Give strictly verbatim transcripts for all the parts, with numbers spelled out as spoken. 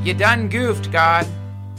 You done goofed, God.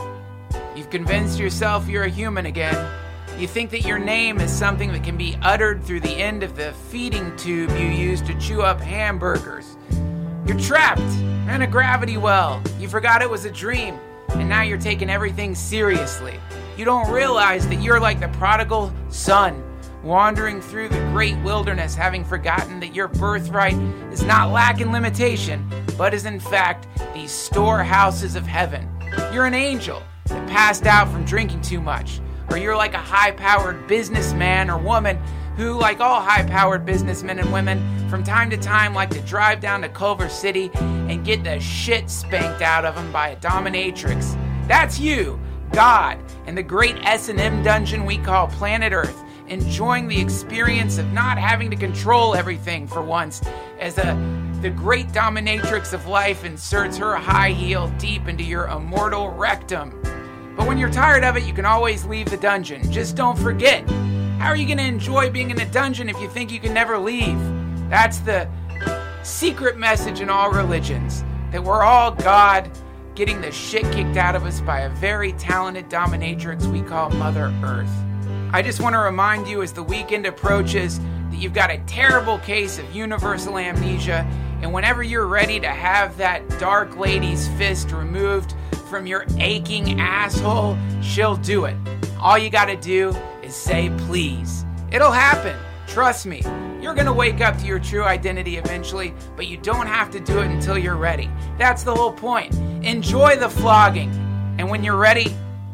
You've convinced yourself you're a human again. You think that your name is something that can be uttered through the end of the feeding tube you use to chew up hamburgers. You're trapped in a gravity well. You forgot it was a dream, and now you're taking everything seriously. You don't realize that you're like the prodigal son, wandering through the great wilderness, having forgotten that your birthright is not lacking limitation, but is in fact these storehouses of heaven. You're an angel that passed out from drinking too much. Or you're like a high-powered businessman or woman who, like all high-powered businessmen and women, from time to time like to drive down to Culver City and get the shit spanked out of them by a dominatrix. That's you, God, in the great S and M dungeon we call planet Earth, enjoying the experience of not having to control everything for once, as a, the great dominatrix of life inserts her high heel deep into your immortal rectum. But when you're tired of it, you can always leave the dungeon. Just don't forget. How are you going to enjoy being in a dungeon if you think you can never leave? That's the secret message in all religions, that we're all God getting the shit kicked out of us by a very talented dominatrix we call Mother Earth. I just want to remind you as the weekend approaches that you've got a terrible case of universal amnesia, and whenever you're ready to have that dark lady's fist removed from your aching asshole, she'll do it. All you gotta do is say please. It'll happen. Trust me. You're gonna wake up to your true identity eventually, but you don't have to do it until you're ready. That's the whole point. Enjoy the flogging. And when you're ready,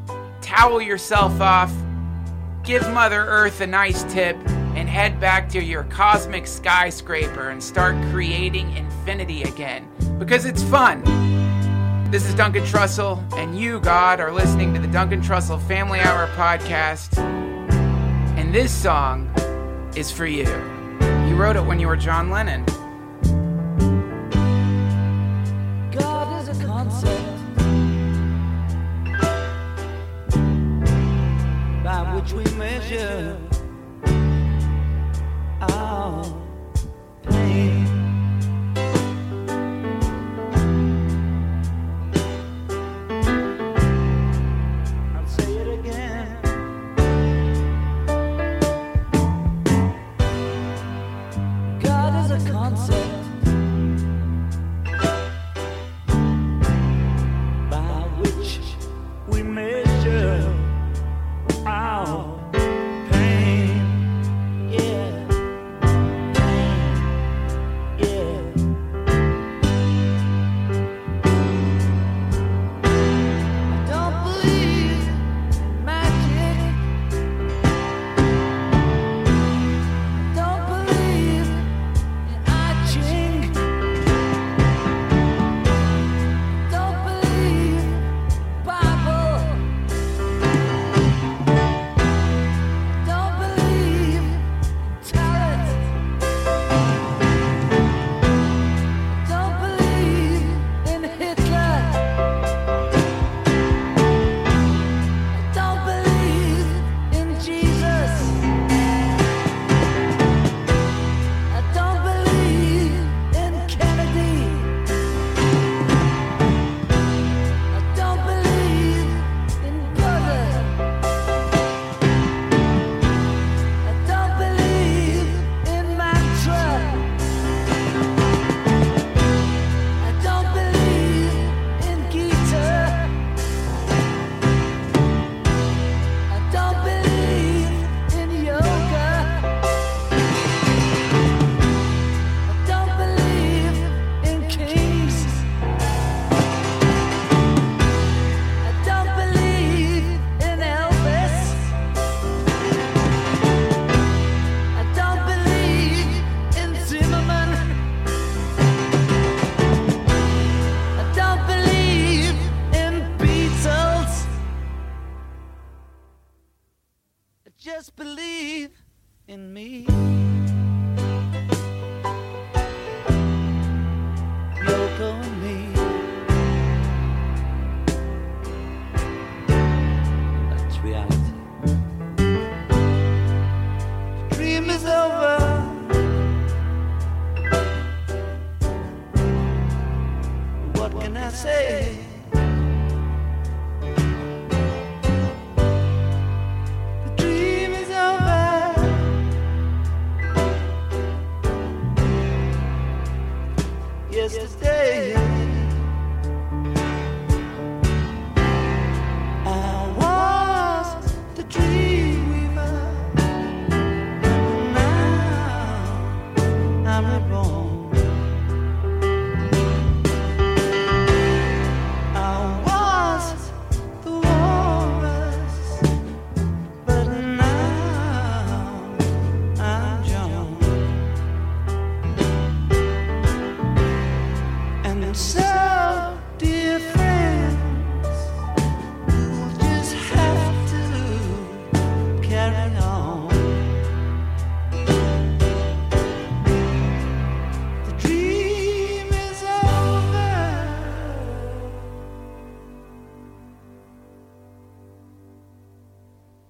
towel yourself off, give Mother Earth a nice tip, and head back to your cosmic skyscraper and start creating infinity again. Because it's fun. This is Duncan Trussell, and you, God, are listening to the Duncan Trussell Family Hour podcast. And this song is for you. You wrote it when you were John Lennon. God is a concept by which we measure our pain. Just believe in me. Yoko and me. That's reality. The dream is over. What can I say?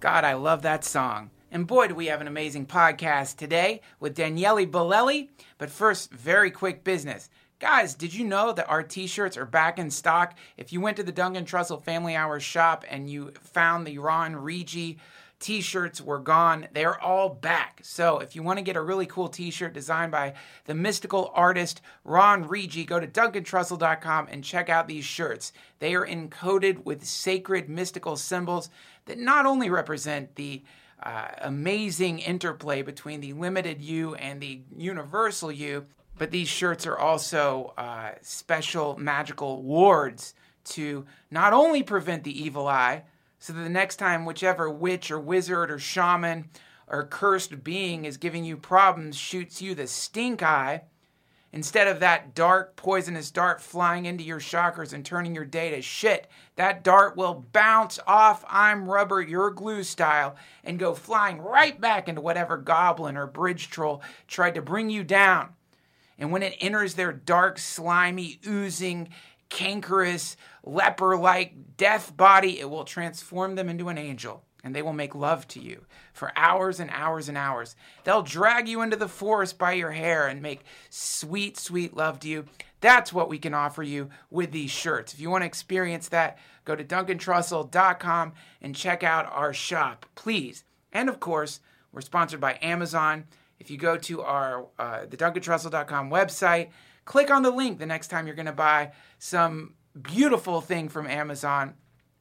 God, I love that song. And boy, do we have an amazing podcast today with Daniele Bolelli. But first, very quick business. Guys, did you know that our t-shirts are back in stock? If you went to the Duncan Trussell Family Hour shop and you found the Ron Rigi t-shirts were gone, they're all back. So if you want to get a really cool t-shirt designed by the mystical artist Ron Rigi, go to duncan trussell dot com and check out these shirts. They are encoded with sacred mystical symbols that not only represent the uh, amazing interplay between the limited you and the universal you, but these shirts are also uh, special magical wards to not only prevent the evil eye, so that the next time whichever witch or wizard or shaman or cursed being is giving you problems shoots you the stink eye, instead of that dark, poisonous dart flying into your chakras and turning your day to shit, that dart will bounce off I'm rubber, you're glue style and go flying right back into whatever goblin or bridge troll tried to bring you down. And when it enters their dark, slimy, oozing, cankerous, leper-like death body, it will transform them into an angel, and they will make love to you for hours and hours and hours. They'll drag you into the forest by your hair and make sweet, sweet love to you. That's what we can offer you with these shirts. If you want to experience that, go to duncan trussell dot com and check out our shop, please. And of course, we're sponsored by Amazon. If you go to our uh, the duncan trussell dot com website, click on the link the next time you're going to buy some beautiful thing from Amazon.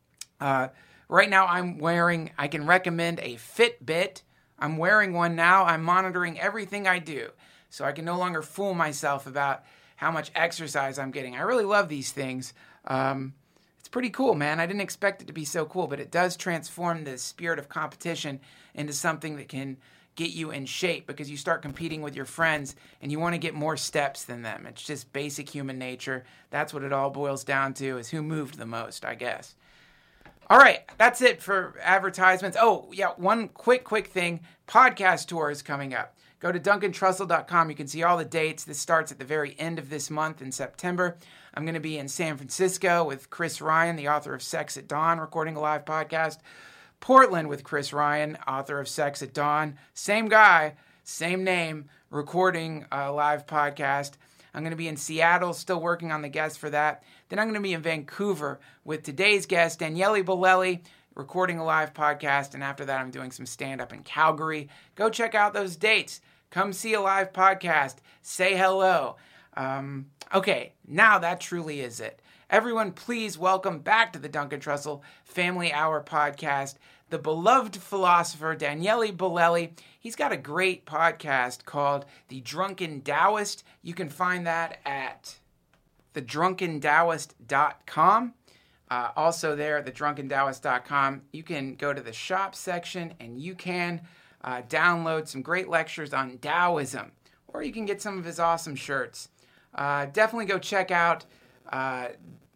Uh, right now I'm wearing, I can recommend a Fitbit. I'm wearing one now. I'm monitoring everything I do, so I can no longer fool myself about how much exercise I'm getting. I really love these things. Um, it's pretty cool, man. I didn't expect it to be so cool, but it does transform the spirit of competition into something that can get you in shape, because you start competing with your friends and you want to get more steps than them. It's just basic human nature. That's what it all boils down to, is who moved the most, I guess. All right, that's it for advertisements. Oh, yeah, one quick, quick thing. Podcast tour is coming up. Go to duncan trussell dot com. You can see all the dates. This starts at the very end of this month in September. I'm going to be in San Francisco with Chris Ryan, the author of Sex at Dawn, recording a live podcast. Portland with Chris Ryan, author of Sex at Dawn. Same guy, same name, recording a live podcast. I'm going to be in Seattle, still working on the guests for that. Then I'm going to be in Vancouver with today's guest, Daniele Bolelli, recording a live podcast. And after that, I'm doing some stand-up in Calgary. Go check out those dates. Come see a live podcast. Say hello. Um, okay, now that truly is it. Everyone, please welcome back to the Duncan Trussell Family Hour podcast the beloved philosopher Daniele Bolelli. He's got a great podcast called The Drunken Taoist. You can find that at the drunken taoist dot com. Uh, also there at the drunken taoist dot com, you can go to the shop section and you can uh, download some great lectures on Taoism, or you can get some of his awesome shirts. Uh, definitely go check out uh,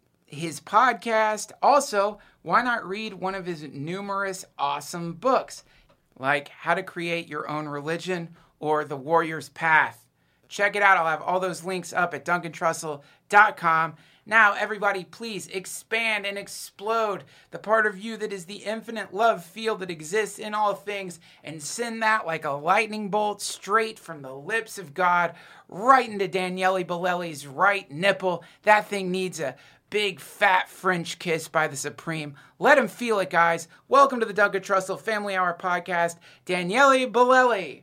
his podcast. Also, why not read one of his numerous awesome books, like How to Create Your Own Religion or The Warrior's Path. Check it out. I'll have all those links up at duncan trussell dot com. Now, everybody, please expand and explode the part of you that is the infinite love field that exists in all things, and send that like a lightning bolt straight from the lips of God right into Daniele Bolelli's right nipple. That thing needs a big, fat French kiss by the Supreme. Let him feel it, guys. Welcome to the Duncan Trussell Family Hour podcast, Daniele Bolelli.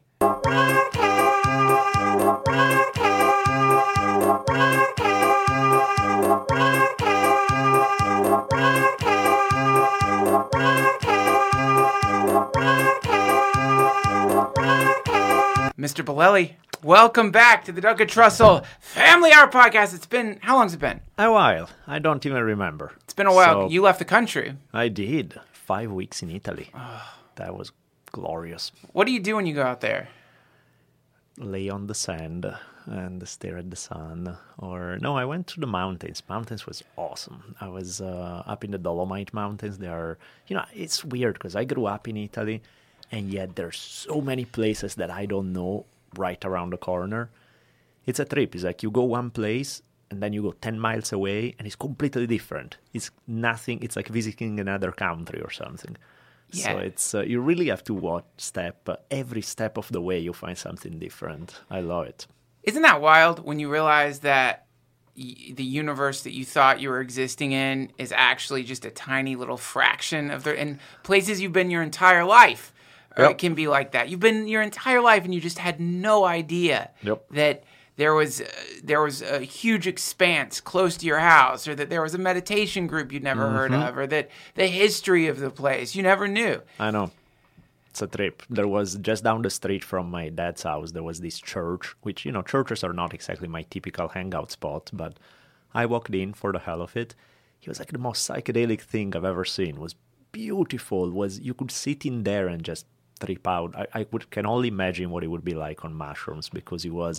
Mister Bolelli, welcome back to the Duncan Trussell Family Hour podcast. It's been, how long's it been? A while. I don't even remember. It's been a while. So, you left the country. I did. Five weeks in Italy. That was glorious. What do you do when you go out there? Lay on the sand and stare at the sun. Or, no, I went to the mountains. Mountains was awesome. I was uh, up in the Dolomite Mountains. They are, you know, it's weird because I grew up in Italy, and yet there's so many places that I don't know right around the corner. It's a trip. It's like you go one place and then you go ten miles away and it's completely different. It's nothing. It's like visiting another country or something. Yeah. So it's uh, you really have to watch step uh, every step of the way. You find something different. I love it. Isn't that wild when you realize that y- the universe that you thought you were existing in is actually just a tiny little fraction of the and places you've been your entire life? Or Yep. it can be like that. You've been your entire life and you just had no idea Yep. that there was uh, there was a huge expanse close to your house, or that there was a meditation group you'd never heard of, or that the history of the place you never knew. I know. It's a trip. There was just down the street from my dad's house, there was this church, which, you know, churches are not exactly my typical hangout spot, but I walked in for the hell of it. It was like the most psychedelic thing I've ever seen. It was beautiful. It was you could sit in there and just trip out. I, I would, can only imagine what it would be like on mushrooms, because it was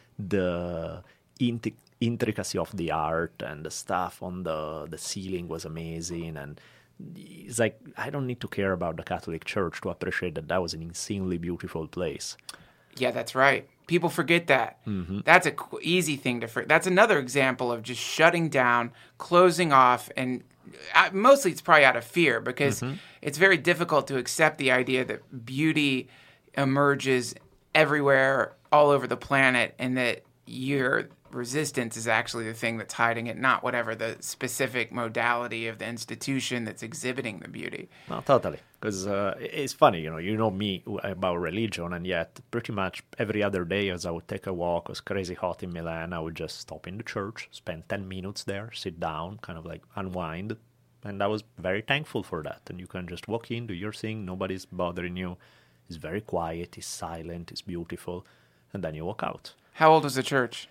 the int- intricacy of the art and the stuff on the, the ceiling was amazing. And it's like, I don't need to care about the Catholic Church to appreciate that that was an insanely beautiful place. Yeah, that's right. People forget that. Mm-hmm. That's a qu- easy thing to forget. That's another example of just shutting down, closing off, and uh, mostly it's probably out of fear, because Mm-hmm. it's very difficult to accept the idea that beauty emerges everywhere, all over the planet, and that your resistance is actually the thing that's hiding it, not whatever the specific modality of the institution that's exhibiting the beauty. No, totally. Because uh, it's funny, you know, you know me about religion, and yet pretty much every other day as I would take a walk, it was crazy hot in Milan, I would just stop in the church, spend ten minutes there, sit down, kind of like unwind. And I was very thankful for that. And you can just walk in, do your thing, nobody's bothering you. It's very quiet, it's silent, it's beautiful. And then you walk out. How old was the church?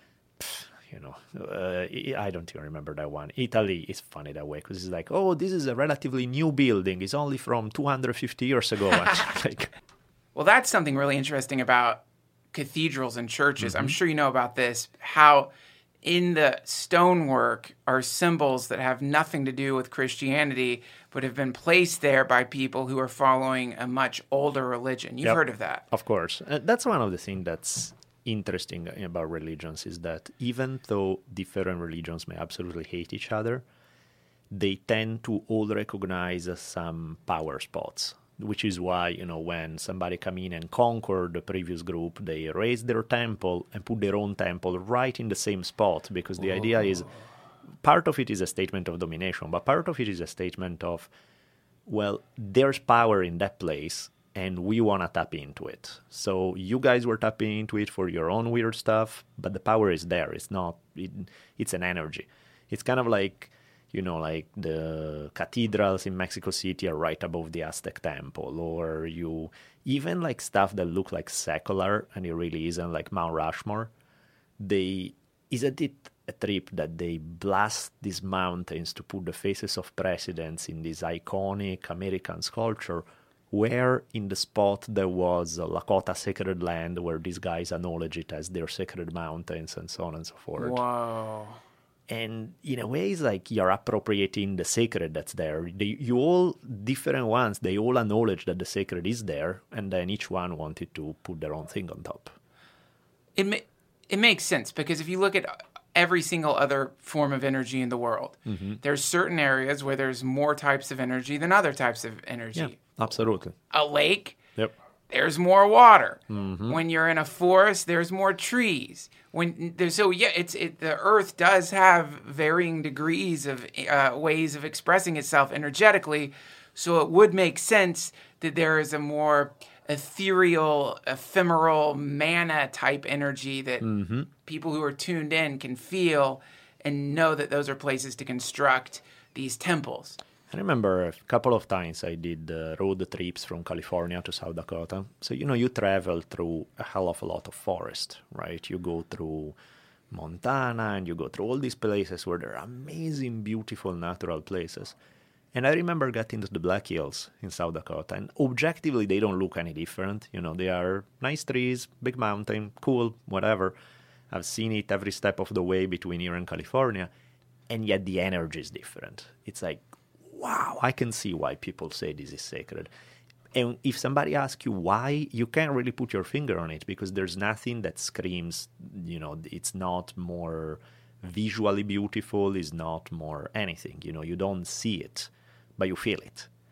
You know, uh, I don't even remember that one. Italy is funny that way, because it's like, oh, this is a relatively new building. It's only from two hundred fifty years ago. like, Well, that's something really interesting about cathedrals and churches. Mm-hmm. I'm sure you know about this, how in the stonework are symbols that have nothing to do with Christianity, but have been placed there by people who are following a much older religion. You've Yep. heard of that. Of course. Uh, that's one of the things that's interesting about religions, is that even though different religions may absolutely hate each other, they tend to all recognize uh, some power spots, which is why, you know, when somebody come in and conquer the previous group, they raise their temple and put their own temple right in the same spot, because the idea is, part of it is a statement of domination, but part of it is a statement of, well, there's power in that place, and we want to tap into it. So you guys were tapping into it for your own weird stuff, but the power is there. It's not, it, it's an energy. It's kind of like, you know, like the cathedrals in Mexico City are right above the Aztec temple, or you, even like stuff that look like secular, and it really isn't, like Mount Rushmore. They, isn't it a trip that they blast these mountains to put the faces of presidents in this iconic American sculpture, where in the spot there was a Lakota sacred land, where these guys acknowledge it as their sacred mountains, and so on and so forth. Whoa. And in a way, it's like you're appropriating the sacred that's there. They, you all, different ones, they all acknowledge that the sacred is there, and then each one wanted to put their own thing on top. It ma- it makes sense, because if you look at every single other form of energy in the world, Mm-hmm. there's certain areas where there's more types of energy than other types of energy. Yeah, absolutely. A lake, Yep. there's more water. Mm-hmm. When you're in a forest, there's more trees. When there's so yeah, it's it. The Earth does have varying degrees of uh, ways of expressing itself energetically, so it would make sense that there is a more ethereal, ephemeral, mana type energy that Mm-hmm. people who are tuned in can feel and know that those are places to construct these temples. I remember a couple of times I did uh, road trips from California to South Dakota. So, you know, you travel through a hell of a lot of forest, right? You go through Montana, and you go through all these places where there are amazing, beautiful natural places. And I remember getting to the Black Hills in South Dakota, and objectively they don't look any different. You know, they are nice trees, big mountain, cool, whatever. I've seen it every step of the way between here and California, and yet the energy is different. It's like, wow, I can see why people say this is sacred. And if somebody asks you why, you can't really put your finger on it, because there's nothing that screams, you know, it's not more visually beautiful, it's not more anything. You know, you don't see it, but you feel it.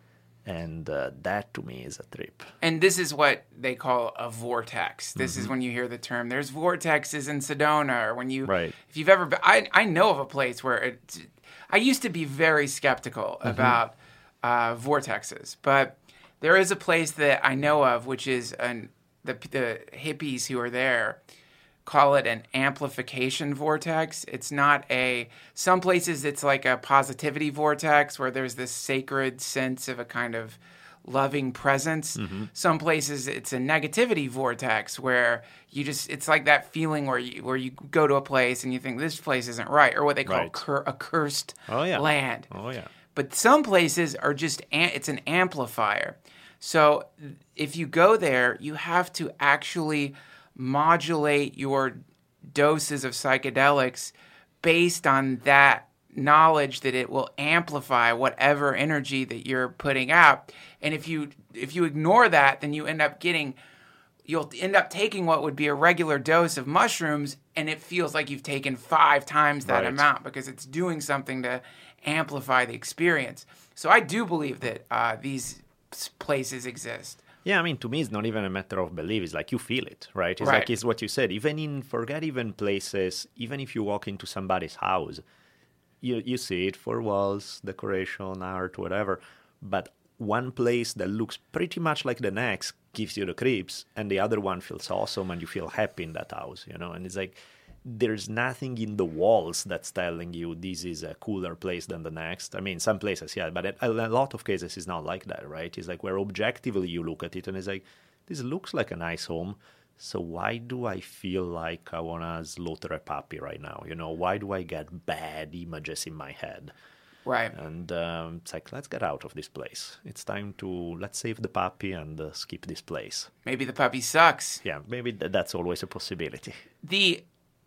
And uh, that to me is a trip. And this is what they call a vortex. This mm-hmm. is when you hear the term. There's vortexes in Sedona, or when you, right. if you've ever been, I, I know of a place where it, I used to be very skeptical mm-hmm. about uh, vortexes, but there is a place that I know of, which is an, the, the hippies who are there call it an amplification vortex. It's not a, some places it's like a positivity vortex where there's this sacred sense of a kind of loving presence. Mm-hmm. Some places it's a negativity vortex where you just, it's like that feeling where you, where you go to a place and you think this place isn't right, or what they call right. cur- a cursed oh, yeah. land. Oh yeah. But some places are just, it's an amplifier. So if you go there, you have to actually modulate your doses of psychedelics based on that knowledge that it will amplify whatever energy that you're putting out. And if you if you ignore that, then you end up getting, you'll end up taking what would be a regular dose of mushrooms, and it feels like you've taken five times that right. amount because it's doing something to amplify the experience. So I do believe that uh, these places exist. Yeah, I mean, to me, it's not even a matter of belief. It's like you feel it, right? It's right. like it's what you said. Even in, forget even places, even if you walk into somebody's house, you you see it, four walls, decoration, art, whatever. But one place that looks pretty much like the next gives you the creeps, and the other one feels awesome, and you feel happy in that house, you know? And it's like, there's nothing in the walls that's telling you this is a cooler place than the next. I mean, some places, yeah, but a lot of cases it's not like that, right? It's like where objectively you look at it and it's like, this looks like a nice home, so why do I feel like I want to slaughter a puppy right now? You know, why do I get bad images in my head? Right. And um, it's like, let's get out of this place. It's time to, let's save the puppy and uh, skip this place. Maybe the puppy sucks. Yeah, maybe th- that's always a possibility. The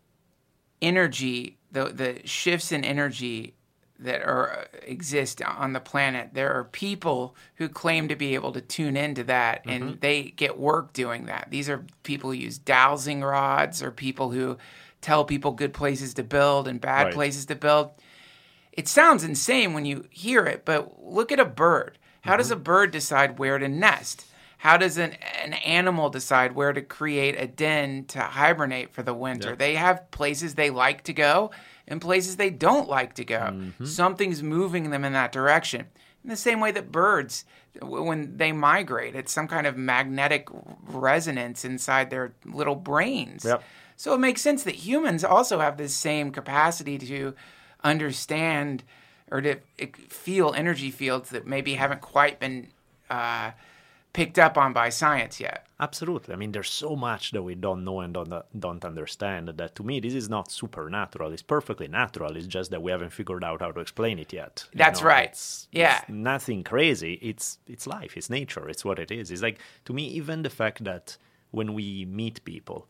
energy, the the shifts in energy that are exist on the planet, there are people who claim to be able to tune into that, and mm-hmm. they get work doing that. These are people who use dowsing rods, or people who tell people good places to build and bad right. places to build. It sounds insane when you hear it, but look at a bird. How mm-hmm. does a bird decide where to nest? How does an, an animal decide where to create a den to hibernate for the winter? Yep. They have places they like to go and places they don't like to go. Mm-hmm. Something's moving them in that direction. In the same way that birds, when they migrate, it's some kind of magnetic resonance inside their little brains. Yep. So it makes sense that humans also have this same capacity to understand or to feel energy fields that maybe haven't quite been uh, picked up on by science yet. Absolutely. I mean, there's so much that we don't know and don't don't understand that to me, this is not supernatural. It's perfectly natural. It's just that we haven't figured out how to explain it yet. You That's know, right. It's, yeah. It's nothing crazy. It's it's life. It's nature. It's what it is. It's like, to me, even the fact that when we meet people,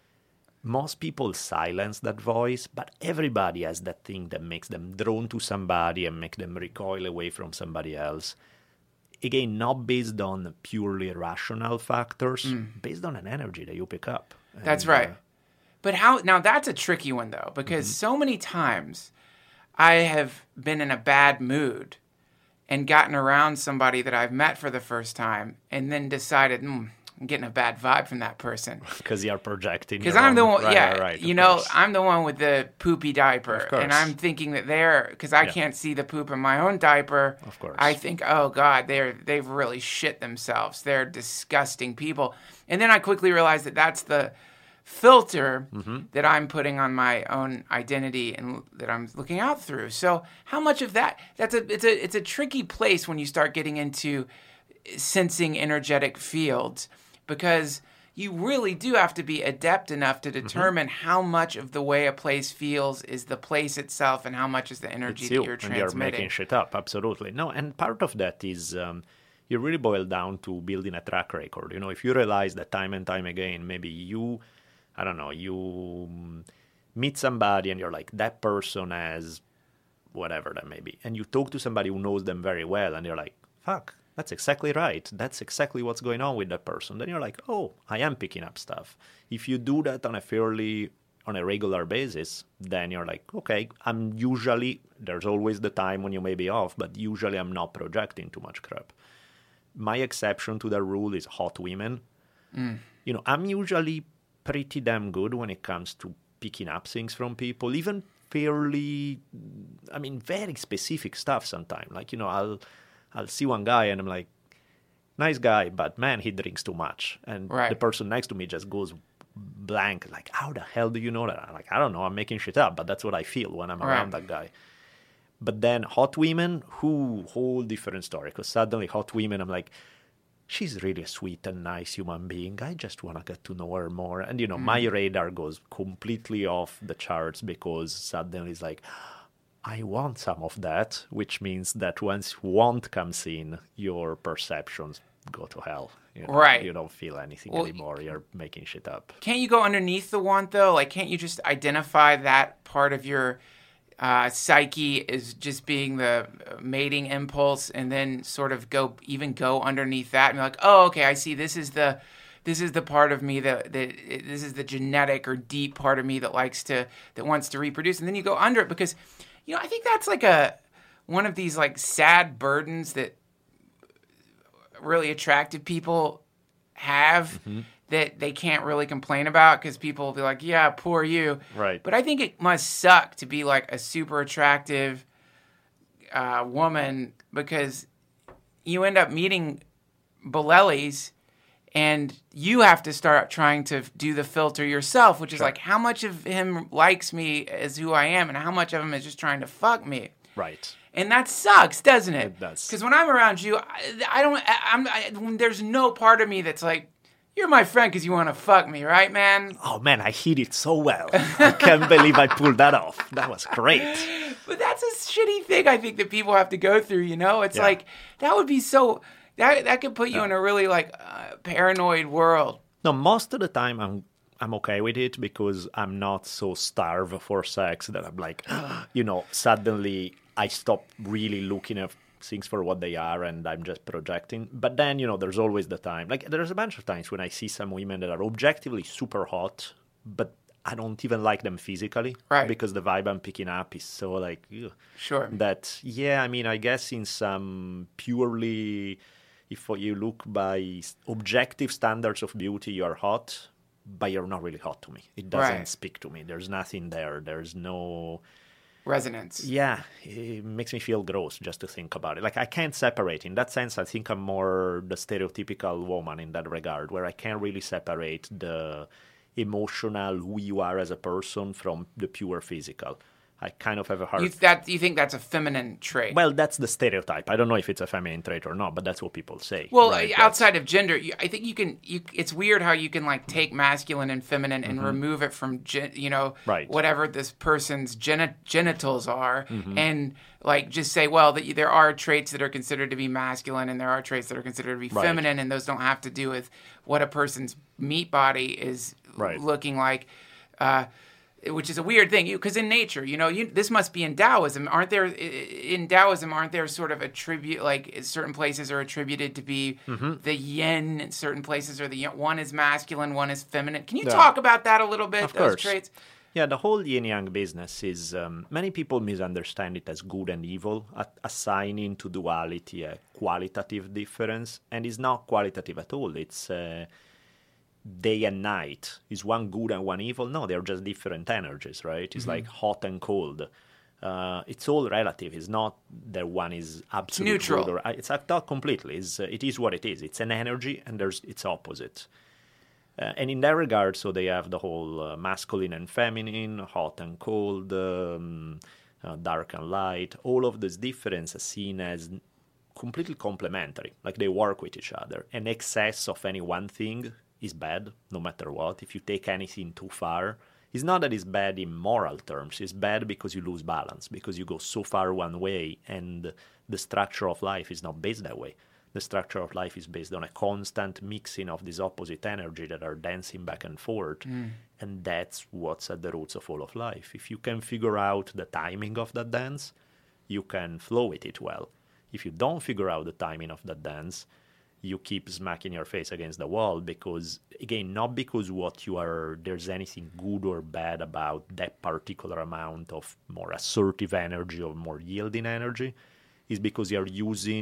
most people silence that voice, but everybody has that thing that makes them drawn to somebody and make them recoil away from somebody else. Again, not based on purely rational factors, mm. based on an energy that you pick up. That's and, right. Uh, but how, now that's a tricky one though, because mm-hmm. so many times I have been in a bad mood and gotten around somebody that I've met for the first time and then decided, hmm, I'm getting a bad vibe from that person. Because you're projecting. Because I'm the one, right, yeah, right, right, you know, course. I'm the one with the poopy diaper. And I'm thinking that they're, because I yeah. can't see the poop in my own diaper. Of course. I think, oh God, they're, they've really shit themselves. They're disgusting people. And then I quickly realized that that's the filter mm-hmm. that I'm putting on my own identity and that I'm looking out through. So how much of that, that's a, it's a, it's a tricky place when you start getting into sensing energetic fields, because you really do have to be adept enough to determine mm-hmm. how much of the way a place feels is the place itself and how much is the energy it's that you, you're and transmitting. You're making shit up, absolutely. No, and part of that is um, you really boil down to building a track record. You know, if you realize that time and time again, maybe you, I don't know, you meet somebody and you're like, that person has whatever that may be. And you talk to somebody who knows them very well and you're like, fuck. That's exactly right. That's exactly what's going on with that person. Then you're like, oh, I am picking up stuff. If you do that on a fairly, on a regular basis, then you're like, okay, I'm usually, there's always the time when you may be off, but usually I'm not projecting too much crap. my exception to the rule is hot women. Mm. You know, I'm usually pretty damn good when it comes to picking up things from people, even fairly, I mean, very specific stuff sometimes. Like, you know, I'll I'll see one guy and I'm like, nice guy, but man, he drinks too much. And right. the person next to me just goes blank, like, how the hell do you know that? I'm like, I don't know, I'm making shit up, but that's what I feel when I'm around right. that guy. But then hot women, who, whole different story, because suddenly hot women, I'm like, she's really a sweet and nice human being. I just want to get to know her more. And, you know, mm. my radar goes completely off the charts because suddenly it's like, I want some of that, which means that once want comes in, your perceptions go to hell. You know? Right. You don't feel anything well, anymore. You're making shit up. Can't you go underneath the want, though? Like, can't you just identify that part of your uh, psyche as just being the mating impulse and then sort of go even go underneath that and be like, oh, okay, I see this is the... This is the part of me that, that this is the genetic or deep part of me that likes to, that wants to reproduce. And then you go under it because, you know, I think that's like a, one of these like sad burdens that really attractive people have mm-hmm. that they can't really complain about because people will be like, yeah, poor you. Right. But I think it must suck to be like a super attractive uh, woman because you end up meeting Bolellis and you have to start trying to do the filter yourself, which is sure. like how much of him likes me as who I am and how much of him is just trying to fuck me. Right. And that sucks, doesn't it? It does. Because when I'm around you, I, I don't. I, I'm. I, there's no part of me that's like, you're my friend because you want to fuck me, right, man? Oh man, I hit it so well. I can't believe I pulled that off. That was great. But that's a shitty thing I think that people have to go through. You know, it's yeah. like that would be so. That that could put you yeah. in a really like uh, paranoid world. No, most of the time I'm I'm okay with it because I'm not so starved for sex that I'm like, you know, suddenly I stop really looking at things for what they are and I'm just projecting. But then, you know, there's always the time. Like there's a bunch of times when I see some women that are objectively super hot, but I don't even like them physically. Right. Because the vibe I'm picking up is so like, ugh, sure. That, yeah, I mean, I guess in some purely... If you look by objective standards of beauty, you're hot, but you're not really hot to me. It doesn't right. speak to me. There's nothing there. There's no... resonance. Yeah, it makes me feel gross just to think about it. Like, I can't separate. In that sense, I think I'm more the stereotypical woman in that regard, where I can't really separate the emotional, who you are as a person from the pure physical. I kind of have a hard... You, that, you think that's a feminine trait? Well, that's the stereotype. I don't know if it's a feminine trait or not, but that's what people say. Well, right? outside that's... of gender, you, I think you can... You, it's weird how you can, like, take masculine and feminine and mm-hmm. remove it from, gen, you know, right. whatever this person's geni- genitals are, mm-hmm. and, like, just say, well, that there are traits that are considered to be masculine and there are traits that are considered to be right. feminine, and those don't have to do with what a person's meat body is right. looking like. Uh Which is a weird thing, because in nature, you know, you, this must be in Taoism, aren't there? In Taoism, aren't there sort of attribute, like certain places are attributed to be mm-hmm. the yin, and certain places are the yin. One is masculine, one is feminine. Can you yeah. talk about that a little bit? Of those course. traits. Yeah, the whole yin yang business is um, many people misunderstand it as good and evil, a- assigning to duality a qualitative difference, and it's not qualitative at all. It's uh, day and night. Is one good and one evil? No, they're just different energies, right? It's mm-hmm. like hot and cold. Uh, it's all relative. It's not that one is absolute neutral. Good or, it's not completely. It's, uh, it is what it is. It's an energy, and there's its opposite. Uh, and in that regard, so they have the whole uh, masculine and feminine, hot and cold, um, uh, dark and light. All of these differences are seen as completely complementary, like they work with each other. An excess of any one thing is bad, no matter what. If you take anything too far, it's not that it's bad in moral terms. It's bad because you lose balance, because you go so far one way, and the structure of life is not based that way. The structure of life is based on a constant mixing of these opposite energy that are dancing back and forth, mm. and that's what's at the roots of all of life. If you can figure out the timing of that dance, you can flow with it well. If you don't figure out the timing of that dance, you keep smacking your face against the wall because, again, not because what you are, there's anything good or bad about that particular amount of more assertive energy or more yielding energy, is because you're using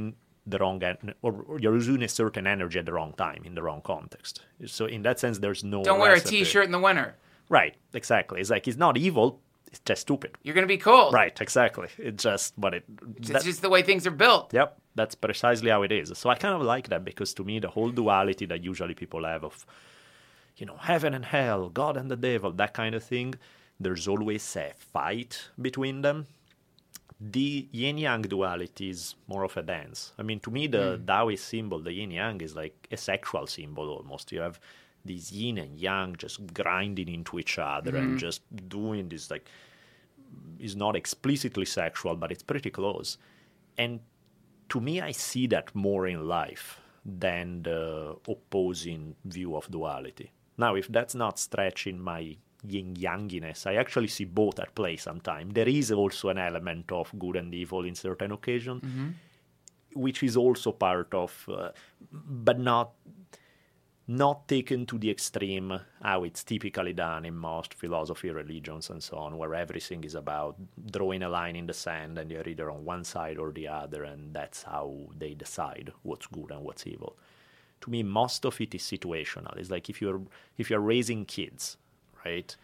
the wrong en- or, or you're using a certain energy at the wrong time in the wrong context. So in that sense, there's no Don't wear recipe. a T-shirt in the winter. Right, exactly. It's like it's not evil. It's just stupid. You're going to be cold. Right, exactly. It's just what it. It's that- just the way things are built. Yep, that's precisely how it is. So I kind of like that because to me, the whole duality that usually people have of, you know, heaven and hell, God and the devil, that kind of thing, there's always a fight between them. The yin-yang duality is more of a dance. I mean, to me, the mm. Taoist symbol, the yin-yang, is like a sexual symbol almost. You have these yin and yang just grinding into each other mm. and just doing this, like, is not explicitly sexual, but it's pretty close. And to me, I see that more in life than the opposing view of duality. Now, if that's not stretching my yin-yanginess, I actually see both at play sometimes. There is also an element of good and evil in certain occasions, mm-hmm. which is also part of, uh, but not not taken to the extreme, how it's typically done in most philosophy, religions, and so on, where everything is about drawing a line in the sand and you're either on one side or the other, and that's how they decide what's good and what's evil. To me, most of it is situational. It's like if you're if you're raising kids, right?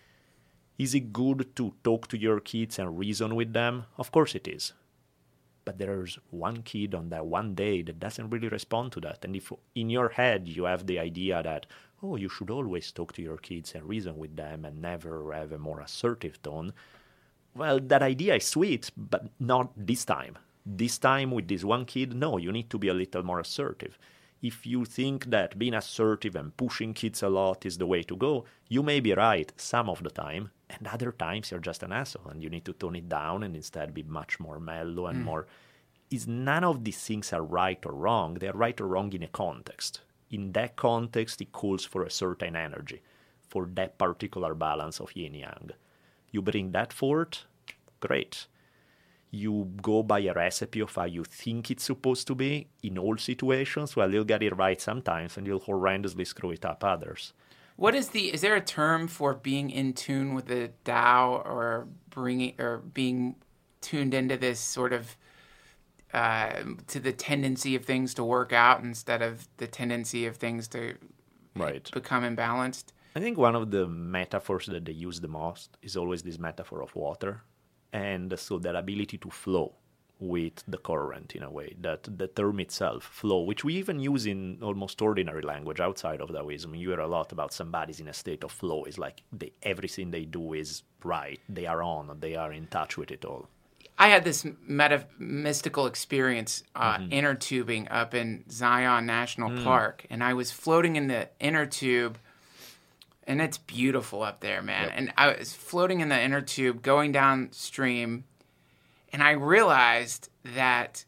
Is it good to talk to your kids and reason with them? Of course it is. But there's one kid on that one day that doesn't really respond to that. And if in your head you have the idea that, oh, you should always talk to your kids and reason with them and never have a more assertive tone, well, that idea is sweet, but not this time. This time with this one kid, no, you need to be a little more assertive. If you think that being assertive and pushing kids a lot is the way to go, you may be right some of the time, and other times you're just an asshole and you need to tone it down and instead be much more mellow and mm. more... Is none of these things are right or wrong. They're right or wrong in a context. In that context, it calls for a certain energy, for that particular balance of yin-yang. You bring that forth, great. You go by a recipe of how you think it's supposed to be in all situations, well, you'll get it right sometimes and you'll horrendously screw it up others. What is the, is there a term for being in tune with the Tao or bringing, or being tuned into this sort of, uh, to the tendency of things to work out instead of the tendency of things to right. become imbalanced? I think one of the metaphors that they use the most is always this metaphor of water. And so that ability to flow with the current in a way, that the term itself, flow, which we even use in almost ordinary language outside of Taoism. You hear a lot about somebody's in a state of flow. It's like they, everything they do is right. They are on, they are in touch with it all. I had this meta- mystical experience uh, mm-hmm. inner tubing up in Zion National mm. Park, and I was floating in the inner tube. And it's beautiful up there, man. Yep. And I was floating in the inner tube, going downstream, and I realized that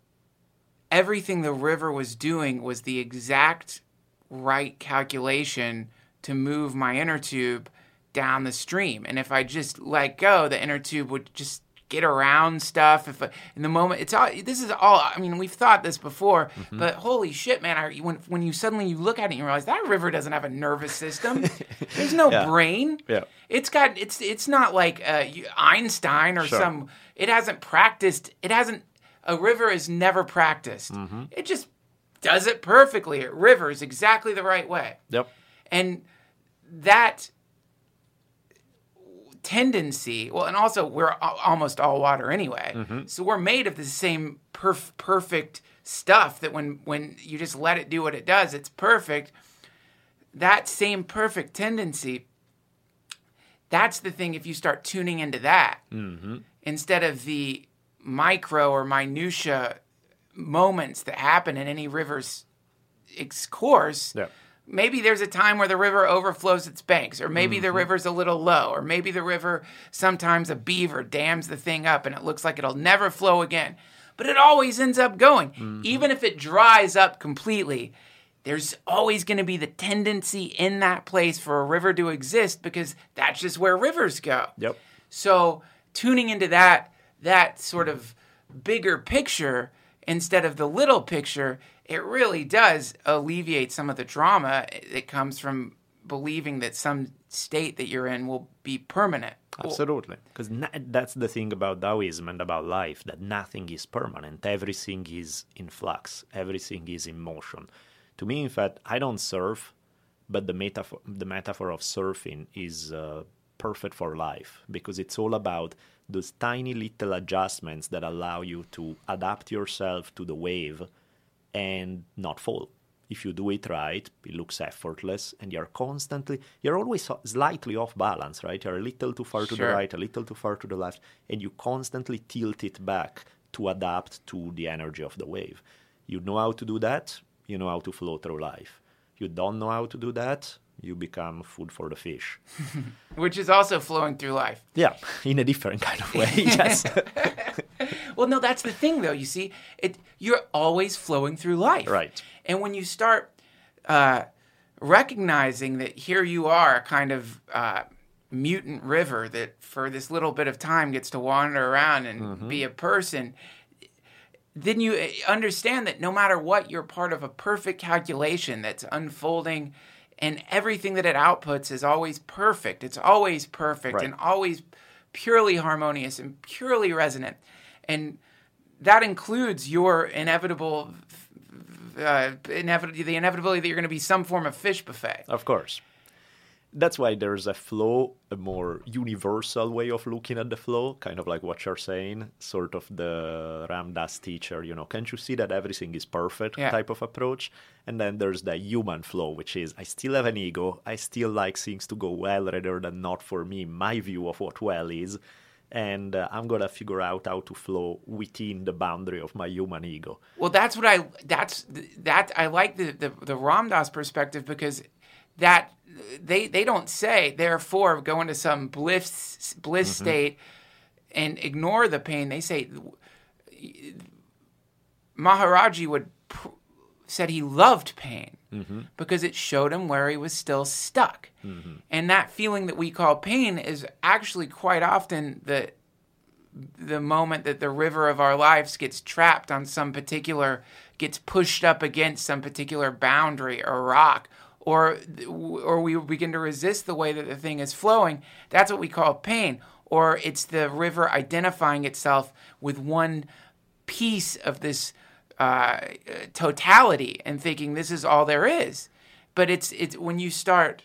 everything the river was doing was the exact right calculation to move my inner tube down the stream. And if I just let go, the inner tube would just get around stuff. If I, in the moment, it's all. This is all. I mean, we've thought this before, mm-hmm. but holy shit, man! I, when when you suddenly you look at it, and you realize that river doesn't have a nervous system. There's no yeah. brain. Yeah. It's got. It's it's not like uh, Einstein or sure. some. It hasn't practiced. It hasn't. A river is never practiced. Mm-hmm. It just does it perfectly. It rivers exactly the right way. Yep. And that tendency, well, and also we're almost all water anyway, mm-hmm. so we're made of the same perf- perfect stuff that when, when you just let it do what it does, it's perfect. That same perfect tendency, that's the thing, if you start tuning into that, mm-hmm. instead of the micro or minutia moments that happen in any river's course, yeah. maybe there's a time where the river overflows its banks, or maybe mm-hmm. the river's a little low, or maybe the river, sometimes a beaver dams the thing up and it looks like it'll never flow again. But it always ends up going. Mm-hmm. Even if it dries up completely, there's always going to be the tendency in that place for a river to exist because that's just where rivers go. Yep. So tuning into that, that sort of bigger picture instead of the little picture, it really does alleviate some of the drama that comes from believing that some state that you're in will be permanent. Absolutely. Because na- that's the thing about Taoism and about life, that nothing is permanent. Everything is in flux. Everything is in motion. To me, in fact, I don't surf, but the metaphor, the metaphor of surfing is uh, perfect for life, because it's all about those tiny little adjustments that allow you to adapt yourself to the wave and not fall. If you do it right, it looks effortless, and you're constantly, you're always slightly off balance, right? You're a little too far to Sure. the right, a little too far to the left, and you constantly tilt it back to adapt to the energy of the wave. You know how to do that, you know how to flow through life. You don't know how to do that, you become food for the fish. Which is also flowing through life. Yeah, in a different kind of way, yes. Well, no, that's the thing, though. You see, it you're always flowing through life. Right. And when you start uh, recognizing that here you are, a kind of uh, mutant river that for this little bit of time gets to wander around and Mm-hmm. be a person, then you understand that no matter what, you're part of a perfect calculation that's unfolding, and everything that it outputs is always perfect. It's always perfect Right. and always purely harmonious and purely resonant. And that includes your inevitable, uh, inevit- the inevitability that you're going to be some form of fish buffet. Of course. That's why there's a flow, a more universal way of looking at the flow, kind of like what you're saying, sort of the Ram Dass teacher, you know, can't you see that everything is perfect Yeah. type of approach? And then there's the human flow, which is I still have an ego, I still like things to go well rather than not for me, my view of what well is, and uh, I'm going to figure out how to flow within the boundary of my human ego. Well, that's what I that's that I like the the, the Ram Dass perspective, because that they they don't say therefore go into some bliss bliss Mm-hmm. state and ignore the pain. They say Maharaji would pr- said he loved pain Mm-hmm. because it showed him where he was still stuck. Mm-hmm. And that feeling that we call pain is actually quite often the the moment that the river of our lives gets trapped on some particular, gets pushed up against some particular boundary or rock, or or we begin to resist the way that the thing is flowing. That's what we call pain. Or it's the river identifying itself with one piece of this uh, totality and thinking this is all there is. But it's it's when you start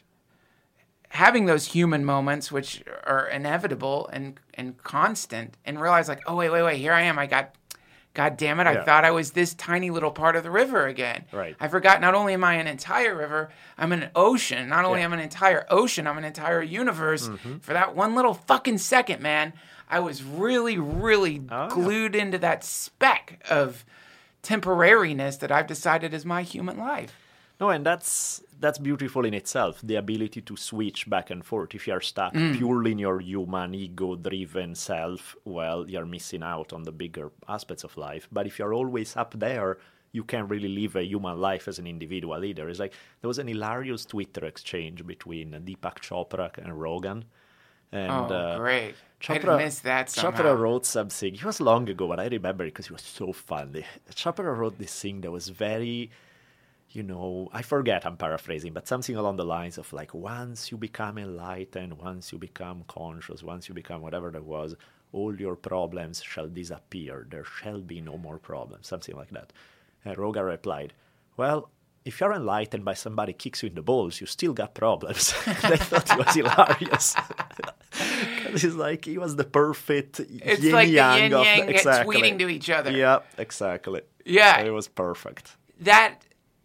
having those human moments, which are inevitable and and constant, and realize like, oh wait, wait, wait, here I am. I got, God damn it, I Yeah. thought I was this tiny little part of the river again. Right. I forgot. Not only am I an entire river, I'm an ocean. Not only Yeah. am I an entire ocean, I'm an entire universe. Mm-hmm. For that one little fucking second, man, I was really, really Oh, yeah. glued into that speck of temporariness that I've decided is my human life. No, and that's that's beautiful in itself, the ability to switch back and forth. If you're stuck purely in your human, ego-driven self, well, you're missing out on the bigger aspects of life. But if you're always up there, you can't really live a human life as an individual either. It's like there was an hilarious Twitter exchange between Deepak Chopra and Rogan. And, Oh, uh, great. Chopra, I'd missed that somehow. Chopra wrote something. It was long ago, but I remember it because it was so funny. Chopra wrote this thing that was very, you know, I forget, I'm paraphrasing, but something along the lines of like, once you become enlightened, once you become conscious, once you become whatever that was, all your problems shall disappear. There shall be no more problems, something like that. And Rogan replied, well, if you're enlightened by somebody kicks you in the balls, you still got problems. I thought it was hilarious. Because he's like, he was the perfect It's yin like the yang yin of yang the, exactly. tweeting to each other. Yeah, exactly. Yeah. It was perfect. That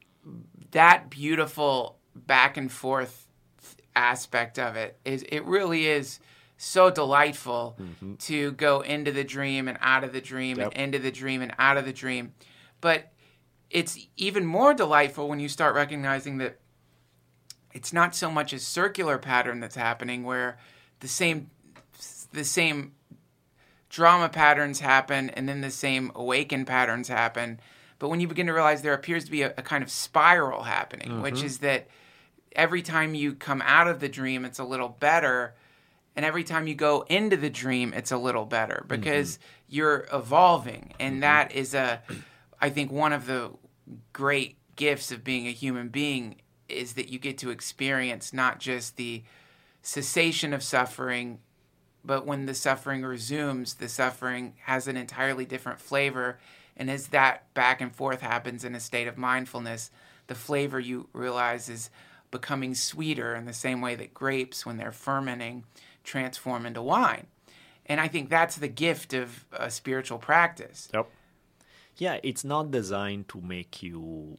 that beautiful back and forth aspect of it is it really is so delightful Mm-hmm. to go into the dream and out of the dream Yep. and into the dream and out of the dream. But it's even more delightful when you start recognizing that it's not so much a circular pattern that's happening where the same the same drama patterns happen and then the same awakened patterns happen. But when you begin to realize there appears to be a, a kind of spiral happening, Mm-hmm. which is that every time you come out of the dream, it's a little better. And every time you go into the dream, it's a little better because Mm-hmm. you're evolving. And that is, a, I think, one of the great gifts of being a human being is that you get to experience not just the cessation of suffering, but when the suffering resumes, the suffering has an entirely different flavor. And as that back and forth happens in a state of mindfulness, the flavor you realize is becoming sweeter in the same way that grapes, when they're fermenting, transform into wine. And I think that's the gift of a spiritual practice. Yep. Yeah, it's not designed to make you...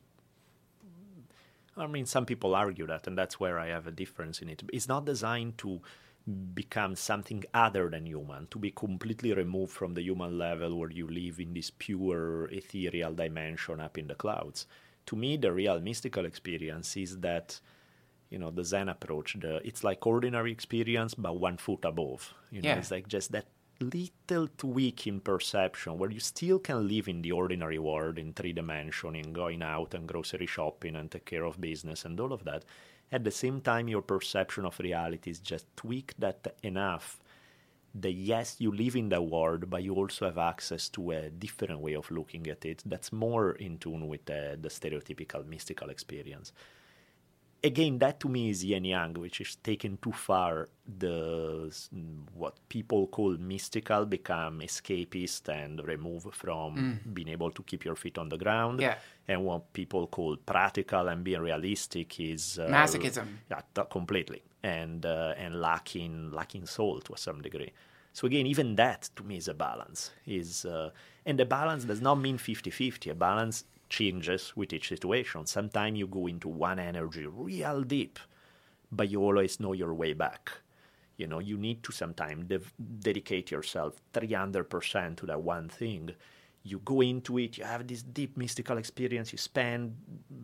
I mean, some people argue that, and that's where I have a difference in it. It's not designed to become something other than human, to be completely removed from the human level where you live in this pure ethereal dimension up in the clouds. To me, the real mystical experience is that, you know, the Zen approach, the, it's like ordinary experience, but one foot above. You know, Yeah. It's like just that little tweak in perception where you still can live in the ordinary world in three dimension, in going out and grocery shopping and take care of business and all of that. At the same time, your perception of reality is just tweaked that enough that yes, you live in the world, but you also have access to a different way of looking at it that's more in tune with the, the stereotypical mystical experience. Again, that to me is yin yang, which is taken too far. The what people call mystical become escapist and remove from mm. being able to keep your feet on the ground. Yeah. And what people call practical and being realistic is uh, masochism. Yeah, t- completely, and uh, and lacking lacking soul to a some degree. So again, even that to me is a balance. Is uh, and the balance does not mean fifty-fifty. A balance changes with each situation. Sometimes you go into one energy real deep, but you always know your way back. You know, you need to sometimes dev- dedicate yourself three hundred percent to that one thing. You go into it, you have this deep mystical experience, you spend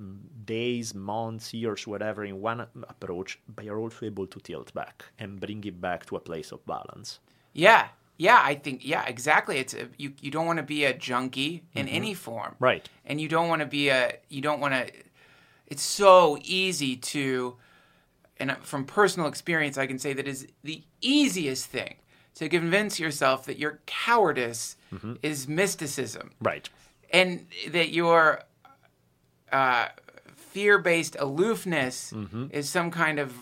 days, months, years, whatever in one approach, but you're also able to tilt back and bring it back to a place of balance. Yeah. Yeah, I think, yeah, exactly. It's a, you, you don't want to be a junkie in mm-hmm. any form. Right. And you don't want to be a, you don't want to, it's so easy to, and from personal experience, I can say that is the easiest thing to convince yourself that your cowardice mm-hmm. is mysticism. Right. And that your uh, fear-based aloofness mm-hmm. is some kind of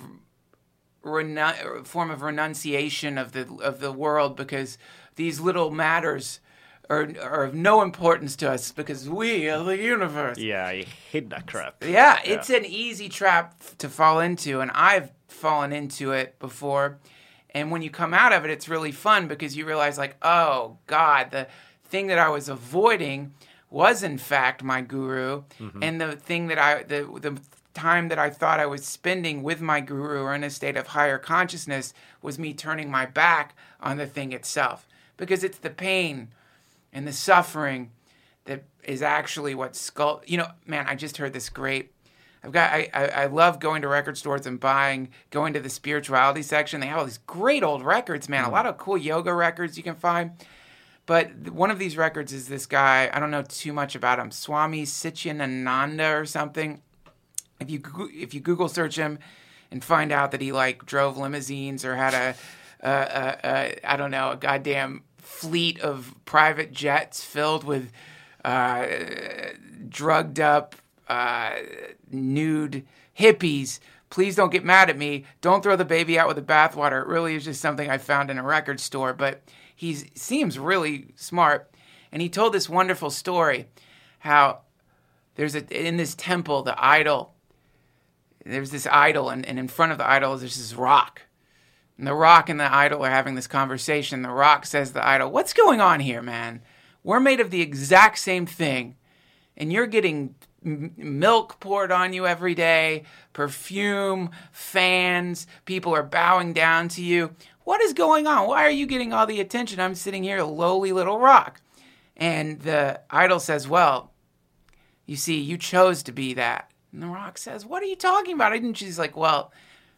Renu- form of renunciation of the of the world, because these little matters are, are of no importance to us because we are the universe. Yeah, I hate that crap. Yeah, yeah, it's an easy trap to fall into, and I've fallen into it before. And when you come out of it, it's really fun because you realize, like, oh, God, the thing that I was avoiding was, in fact, my guru. Mm-hmm. And the thing that I... the the time that I thought I was spending with my guru or in a state of higher consciousness was me turning my back on the thing itself, because it's the pain and the suffering that is actually what sculpt. You know, man, I just heard this great. I've got. I, I I love going to record stores and buying, going to the spirituality section. They have all these great old records, man. Mm. A lot of cool yoga records you can find. But one of these records is this guy. I don't know too much about him. Swami Sitchinananda or something. If you if you Google search him and find out that he like drove limousines or had a, a, a, a I don't know, a goddamn fleet of private jets filled with uh, drugged up uh, nude hippies, please don't get mad at me. Don't throw the baby out with the bathwater. It really is just something I found in a record store. But he seems really smart, and he told this wonderful story how there's a in this temple the idol. There's this idol, and, and in front of the idol, there's this rock. And the rock and the idol are having this conversation. The rock says to the idol, "What's going on here, man? We're made of the exact same thing. And you're getting m- milk poured on you every day, perfume, fans, people are bowing down to you. What is going on? Why are you getting all the attention? I'm sitting here, a lowly little rock." And the idol says, "Well, you see, you chose to be that." And the rock says, "What are you talking about?" And she's like, "Well,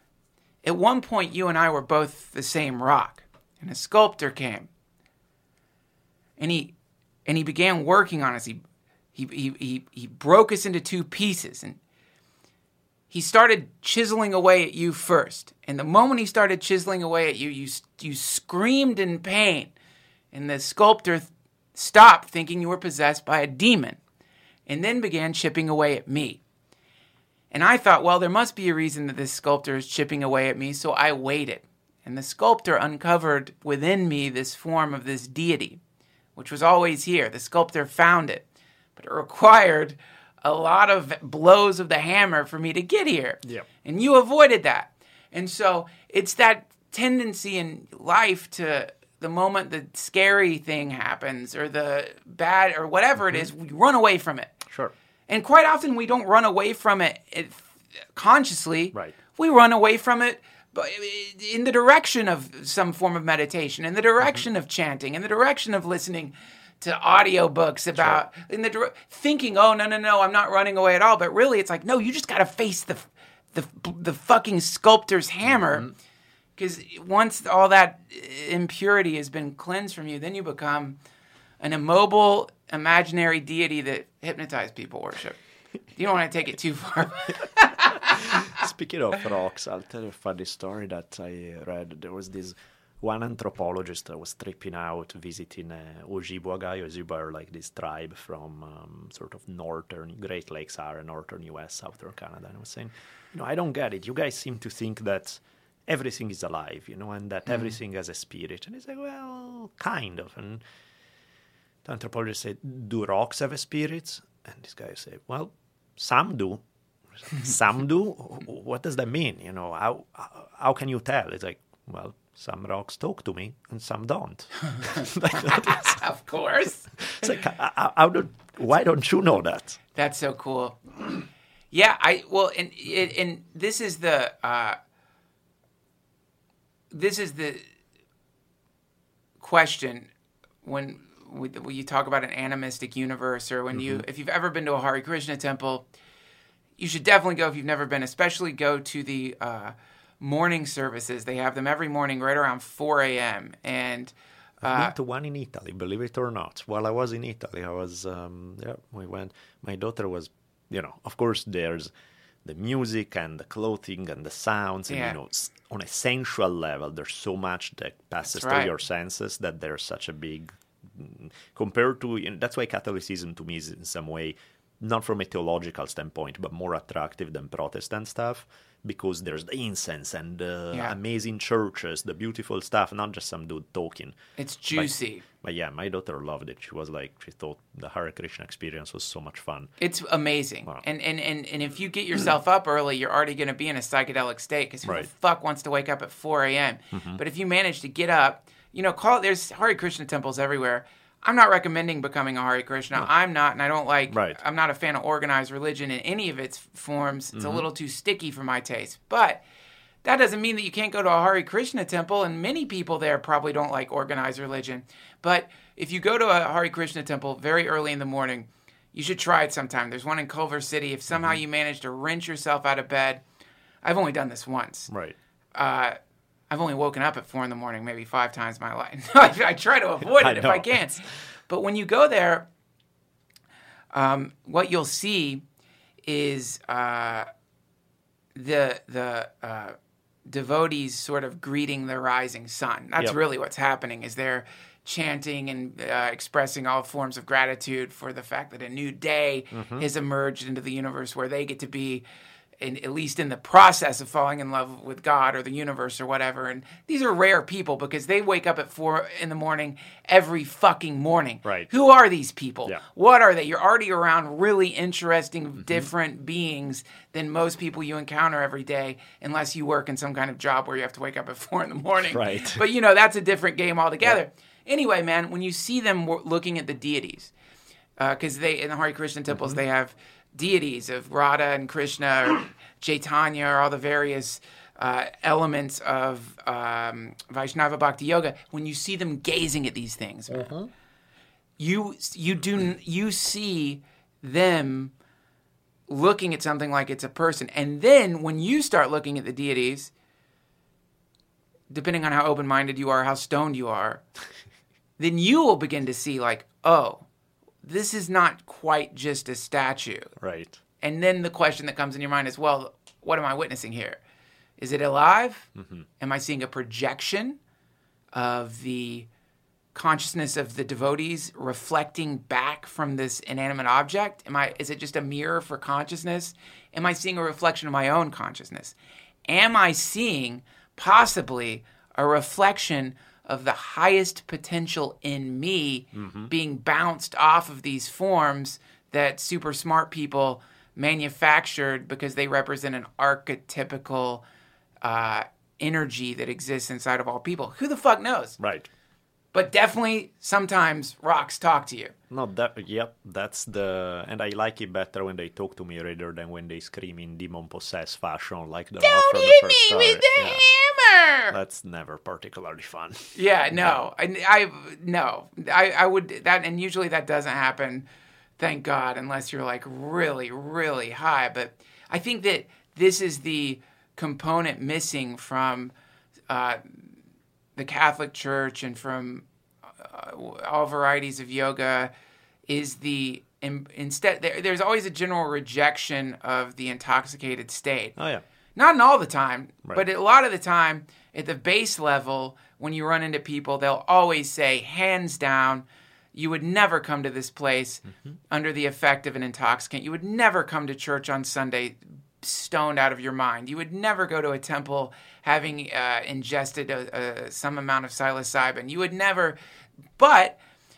at one point you and I were both the same rock. And a sculptor came. And he and he began working on us. He he he he, he broke us into two pieces. And he started chiseling away at you first. And the moment he started chiseling away at you, you you screamed in pain. And the sculptor th- stopped, thinking you were possessed by a demon, and then began chipping away at me. And I thought, well, there must be a reason that this sculptor is chipping away at me, so I waited. And the sculptor uncovered within me this form of this deity, which was always here. The sculptor found it, but it required a lot of blows of the hammer for me to get here. Yep. And you avoided that. And so it's that tendency in life to, the moment the scary thing happens or the bad or whatever mm-hmm. it is, we run away from it. Sure. And quite often we don't run away from it, it consciously. Right. We run away from it in the direction of some form of meditation, in the direction mm-hmm. of chanting, in the direction of listening to audiobooks about, sure. in the dire- thinking, oh, no, no, no, I'm not running away at all. But really it's like, no, you just got to face the, the, the fucking sculptor's hammer. Because mm-hmm. once all that impurity has been cleansed from you, then you become an immobile, imaginary deity that hypnotized people worship. You don't want to take it too far. Speaking of rocks, I'll tell you a funny story that I read. There was this one anthropologist that was tripping out visiting uh, Ojibwa. Ojibwa are like this tribe from um, sort of northern, Great Lakes area, northern U S, southern Canada. And I was saying, you know, I don't get it. You guys seem to think that everything is alive, you know, and that mm. everything has a spirit. And he's like, well, kind of. And the anthropologist said, do rocks have a spirit? And this guy said, well, some do. Some do? What does that mean? You know, how how can you tell? It's like, well, some rocks talk to me and some don't. Of course. It's like, how, how do, why don't you know that? That's so cool. Yeah, I, well, and, and this is the, uh, this is the question when, when you talk about an animistic universe, or when mm-hmm. you, if you've ever been to a Hare Krishna temple, you should definitely go if you've never been, especially go to the uh, morning services. They have them every morning right around four a.m. And uh, I've been to one in Italy, believe it or not. While I was in Italy, I was, um, yeah, we went, my daughter was, you know, of course there's the music and the clothing and the sounds. And, yeah. you know, on a sensual level, there's so much that passes That's through right. your senses that there's such a big, compared to, you know, that's why Catholicism to me is in some way, not from a theological standpoint, but more attractive than Protestant stuff, because there's the incense and the yeah. amazing churches, the beautiful stuff, not just some dude talking. It's juicy. But, but yeah, my daughter loved it. She was like, she thought the Hare Krishna experience was so much fun. It's amazing. Wow. And, and, and, and if you get yourself up early, you're already going to be in a psychedelic state, because who right. the fuck wants to wake up at four a.m.? Mm-hmm. But if you manage to get up, you know, call there's Hare Krishna temples everywhere. I'm not recommending becoming a Hare Krishna. No. I'm not, and I don't like, right. I'm not a fan of organized religion in any of its forms. It's mm-hmm. a little too sticky for my taste. But that doesn't mean that you can't go to a Hare Krishna temple, and many people there probably don't like organized religion. But if you go to a Hare Krishna temple very early in the morning, you should try it sometime. There's one in Culver City. If somehow mm-hmm. you manage to wrench yourself out of bed, I've only done this once. Right. Uh, I've only woken up at four in the morning maybe five times in my life. I, I try to avoid it if I can. But when you go there, um, what you'll see is uh, the the uh, devotees sort of greeting the rising sun. That's yep. really what's happening, is they're chanting and uh, expressing all forms of gratitude for the fact that a new day mm-hmm. has emerged into the universe where they get to be, in, at least in the process of falling in love with God or the universe or whatever. And these are rare people, because they wake up at four in the morning every fucking morning. Right. Who are these people? Yeah. What are they? You're already around really interesting, mm-hmm. different beings than most people you encounter every day, unless you work in some kind of job where you have to wake up at four in the morning. Right. But, you know, that's a different game altogether. Yeah. Anyway, man, when you see them looking at the deities, because uh, they in the Hare Krishna temples, mm-hmm. they have deities of Radha and Krishna, or Chaitanya, or all the various uh, elements of um, Vaishnava Bhakti Yoga. When you see them gazing at these things, uh-huh. you you do you see them looking at something like it's a person, and then when you start looking at the deities, depending on how open-minded you are, how stoned you are, then you will begin to see like, oh, this is not quite just a statue. Right. And then the question that comes in your mind is, well, what am I witnessing here? Is it alive? Mm-hmm. Am I seeing a projection of the consciousness of the devotees reflecting back from this inanimate object? Am I? Is it just a mirror for consciousness? Am I seeing a reflection of my own consciousness? Am I seeing possibly a reflection of the highest potential in me mm-hmm. being bounced off of these forms that super smart people manufactured because they represent an archetypical uh, energy that exists inside of all people? Who the fuck knows? Right. But definitely, sometimes rocks talk to you. No, that yep, that's the, and I like it better when they talk to me rather than when they scream in demon-possessed fashion, like the Don't from hit the first me story. with the Yeah. hammer. That's never particularly fun. Yeah, no, I, I no, I, I would that, and usually that doesn't happen. Thank God, unless you're like really, really high. But I think that this is the component missing from uh, the Catholic Church and from uh, all varieties of yoga is the in, instead there, there's always a general rejection of the intoxicated state. Oh yeah. Not all the time, Right. but a lot of the time at the base level, when you run into people, they'll always say, hands down, you would never come to this place mm-hmm. under the effect of an intoxicant. You would never come to church on Sunday stoned out of your mind. You would never go to a temple having uh, ingested a, a, some amount of psilocybin. You would never, but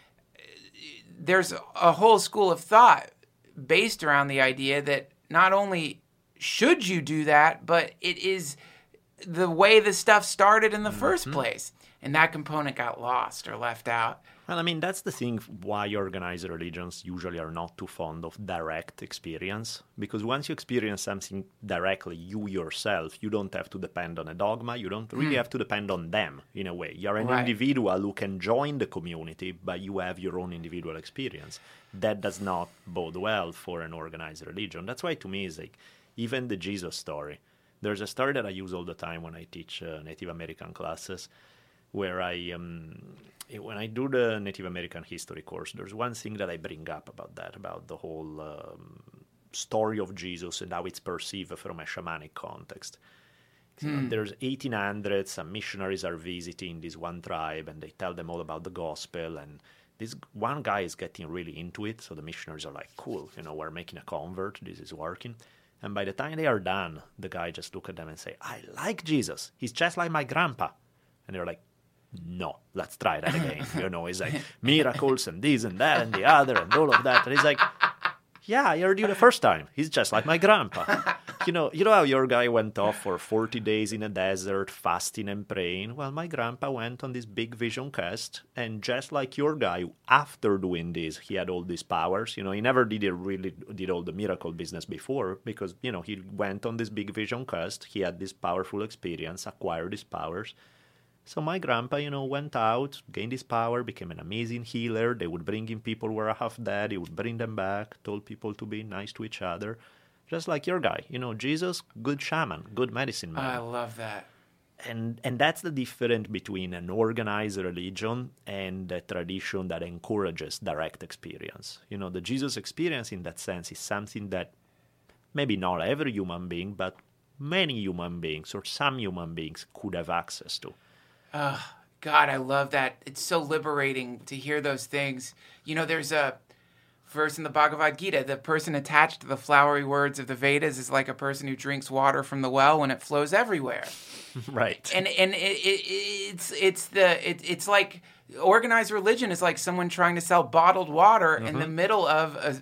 there's a whole school of thought based around the idea that not only should you do that, but it is the way the stuff started in the mm-hmm. first place. And that component got lost or left out. Well, I mean, that's the thing why organized religions usually are not too fond of direct experience. Because once you experience something directly, you yourself, you don't have to depend on a dogma. You don't really mm. have to depend on them, in a way. You're an right. individual who can join the community, but you have your own individual experience. That does not bode well for an organized religion. That's why, to me, it's like, even the Jesus story. There's a story that I use all the time when I teach uh, Native American classes, where I, um, when I do the Native American history course, there's one thing that I bring up about that, about the whole um, story of Jesus and how it's perceived from a shamanic context. Hmm. There's eighteen hundreds, some missionaries are visiting this one tribe, and they tell them all about the gospel, and this one guy is getting really into it, so the missionaries are like, cool, you know, we're making a convert, this is working. And by the time they are done, the guy just look at them and say, I like Jesus, he's just like my grandpa. And they're like, no, let's try that again. You know, it's like miracles and this and that and the other and all of that. And he's like, yeah, I heard you the first time. He's just like my grandpa. You know, you know how your guy went off for forty days in a desert, fasting and praying? Well, my grandpa went on this big vision quest, and just like your guy, after doing this, he had all these powers. You know, he never did it really did all the miracle business before because, you know, he went on this big vision quest. He had this powerful experience, acquired these powers. So my grandpa, you know, went out, gained his power, became an amazing healer. They would bring in people who were half dead. He would bring them back, told people to be nice to each other. Just like your guy. You know, Jesus, good shaman, good medicine man. I love that. And and that's the difference between an organized religion and a tradition that encourages direct experience. You know, the Jesus experience in that sense is something that maybe not every human being, but many human beings or some human beings could have access to. Oh, God, I love that. It's so liberating to hear those things. You know, there's a verse in the Bhagavad Gita, the person attached to the flowery words of the Vedas is like a person who drinks water from the well when it flows everywhere. Right. And and it, it, it's it's the it, it's like organized religion is like someone trying to sell bottled water mm-hmm. in the middle of a,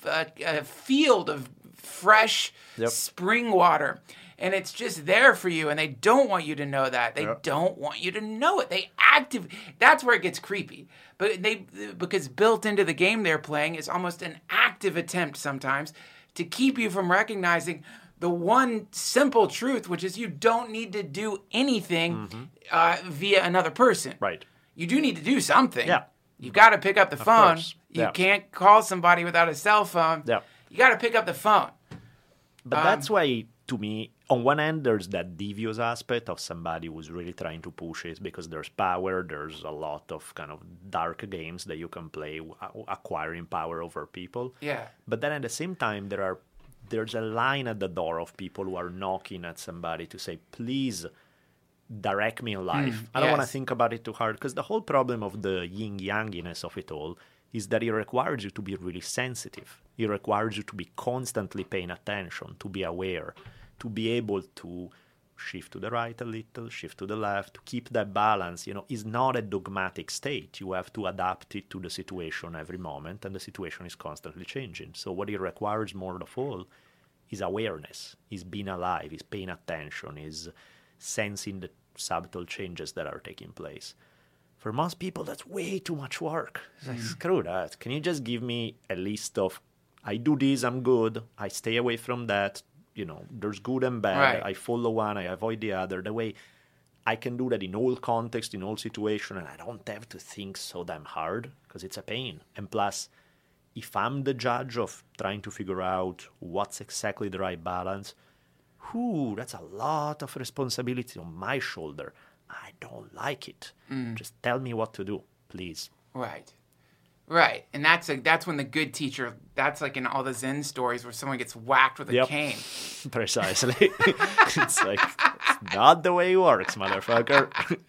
a, a field of fresh yep. spring water. And it's just there for you, and they don't want you to know that. They yep. don't want you to know it. They active. That's where it gets creepy. But they, because built into the game they're playing is almost an active attempt sometimes to keep you from recognizing the one simple truth, which is you don't need to do anything mm-hmm. uh, via another person. Right. You do need to do something. Yeah. You've got to pick up the of phone. Course. You yeah. can't call somebody without a cell phone. Yeah. You got to pick up the phone. But um, that's why, to me, on one end, there's that devious aspect of somebody who's really trying to push it because there's power, there's a lot of kind of dark games that you can play, acquiring power over people. Yeah. But then at the same time, there are there's a line at the door of people who are knocking at somebody to say, please, direct me in life. I don't want to yes. think about it too hard, because the whole problem of the yin-yanginess of it all is that it requires you to be really sensitive. It requires you to be constantly paying attention, to be aware, to be able to shift to the right a little, shift to the left, to keep that balance. You know, it's not a dogmatic state. You have to adapt it to the situation every moment, and the situation is constantly changing. So what it requires more of all is awareness, is being alive, is paying attention, is sensing the subtle changes that are taking place. For most people, that's way too much work. It's like, screw that. Can you just give me a list of, I do this, I'm good, I stay away from that, you know, there's good and bad, Right. I follow one, I avoid the other. The way I can do that in all context, in all situation, and I don't have to think so damn hard, because it's a pain. And plus, if I'm the judge of trying to figure out what's exactly the right balance, whew, that's a lot of responsibility on my shoulder. I don't like it. Mm. Just tell me what to do, please. Right. Right. And that's a, that's when the good teacher, that's like in all the Zen stories where someone gets whacked with a Yep. cane. Precisely. It's like, it's not the way it works, motherfucker.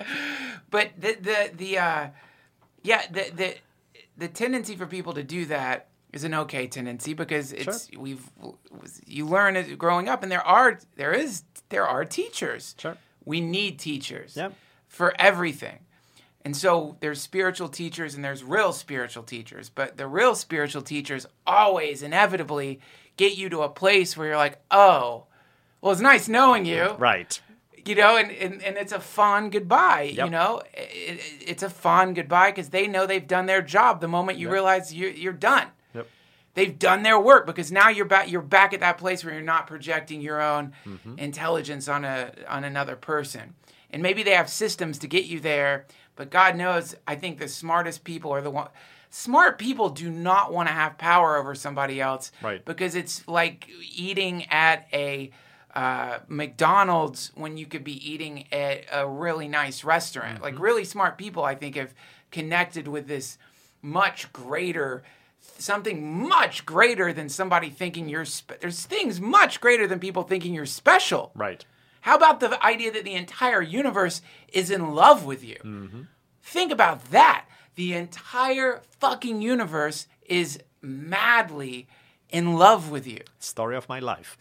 But the, the, the, uh, yeah, the, the, the tendency for people to do that is an okay tendency, because it's, Sure. we've, you learn it growing up, and there are, there is, there are teachers. Sure. We need teachers Yep. for everything. And so there's spiritual teachers and there's real spiritual teachers. But the real spiritual teachers always inevitably get you to a place where you're like, oh, well, it's nice knowing you. Right. You know, and, and, and it's a fond goodbye, Yep. you know. It, it, it's a fond goodbye because they know they've done their job the moment you Yep. realize you're, you're done. Yep. They've done their work, because now you're back you're back at that place where you're not projecting your own Mm-hmm. intelligence on a on another person. And maybe they have systems to get you there, but God knows, I think the smartest people are the one smart people do not want to have power over somebody else. Right. Because it's like eating at a uh, McDonald's when you could be eating at a really nice restaurant. Like really smart people, I think, have connected with this much greater something much greater than somebody thinking you're spe- there's things much greater than people thinking you're special. Right. How about the idea that the entire universe is in love with you? Mm-hmm. Think about that. The entire fucking universe is madly in love with you. Story of my life.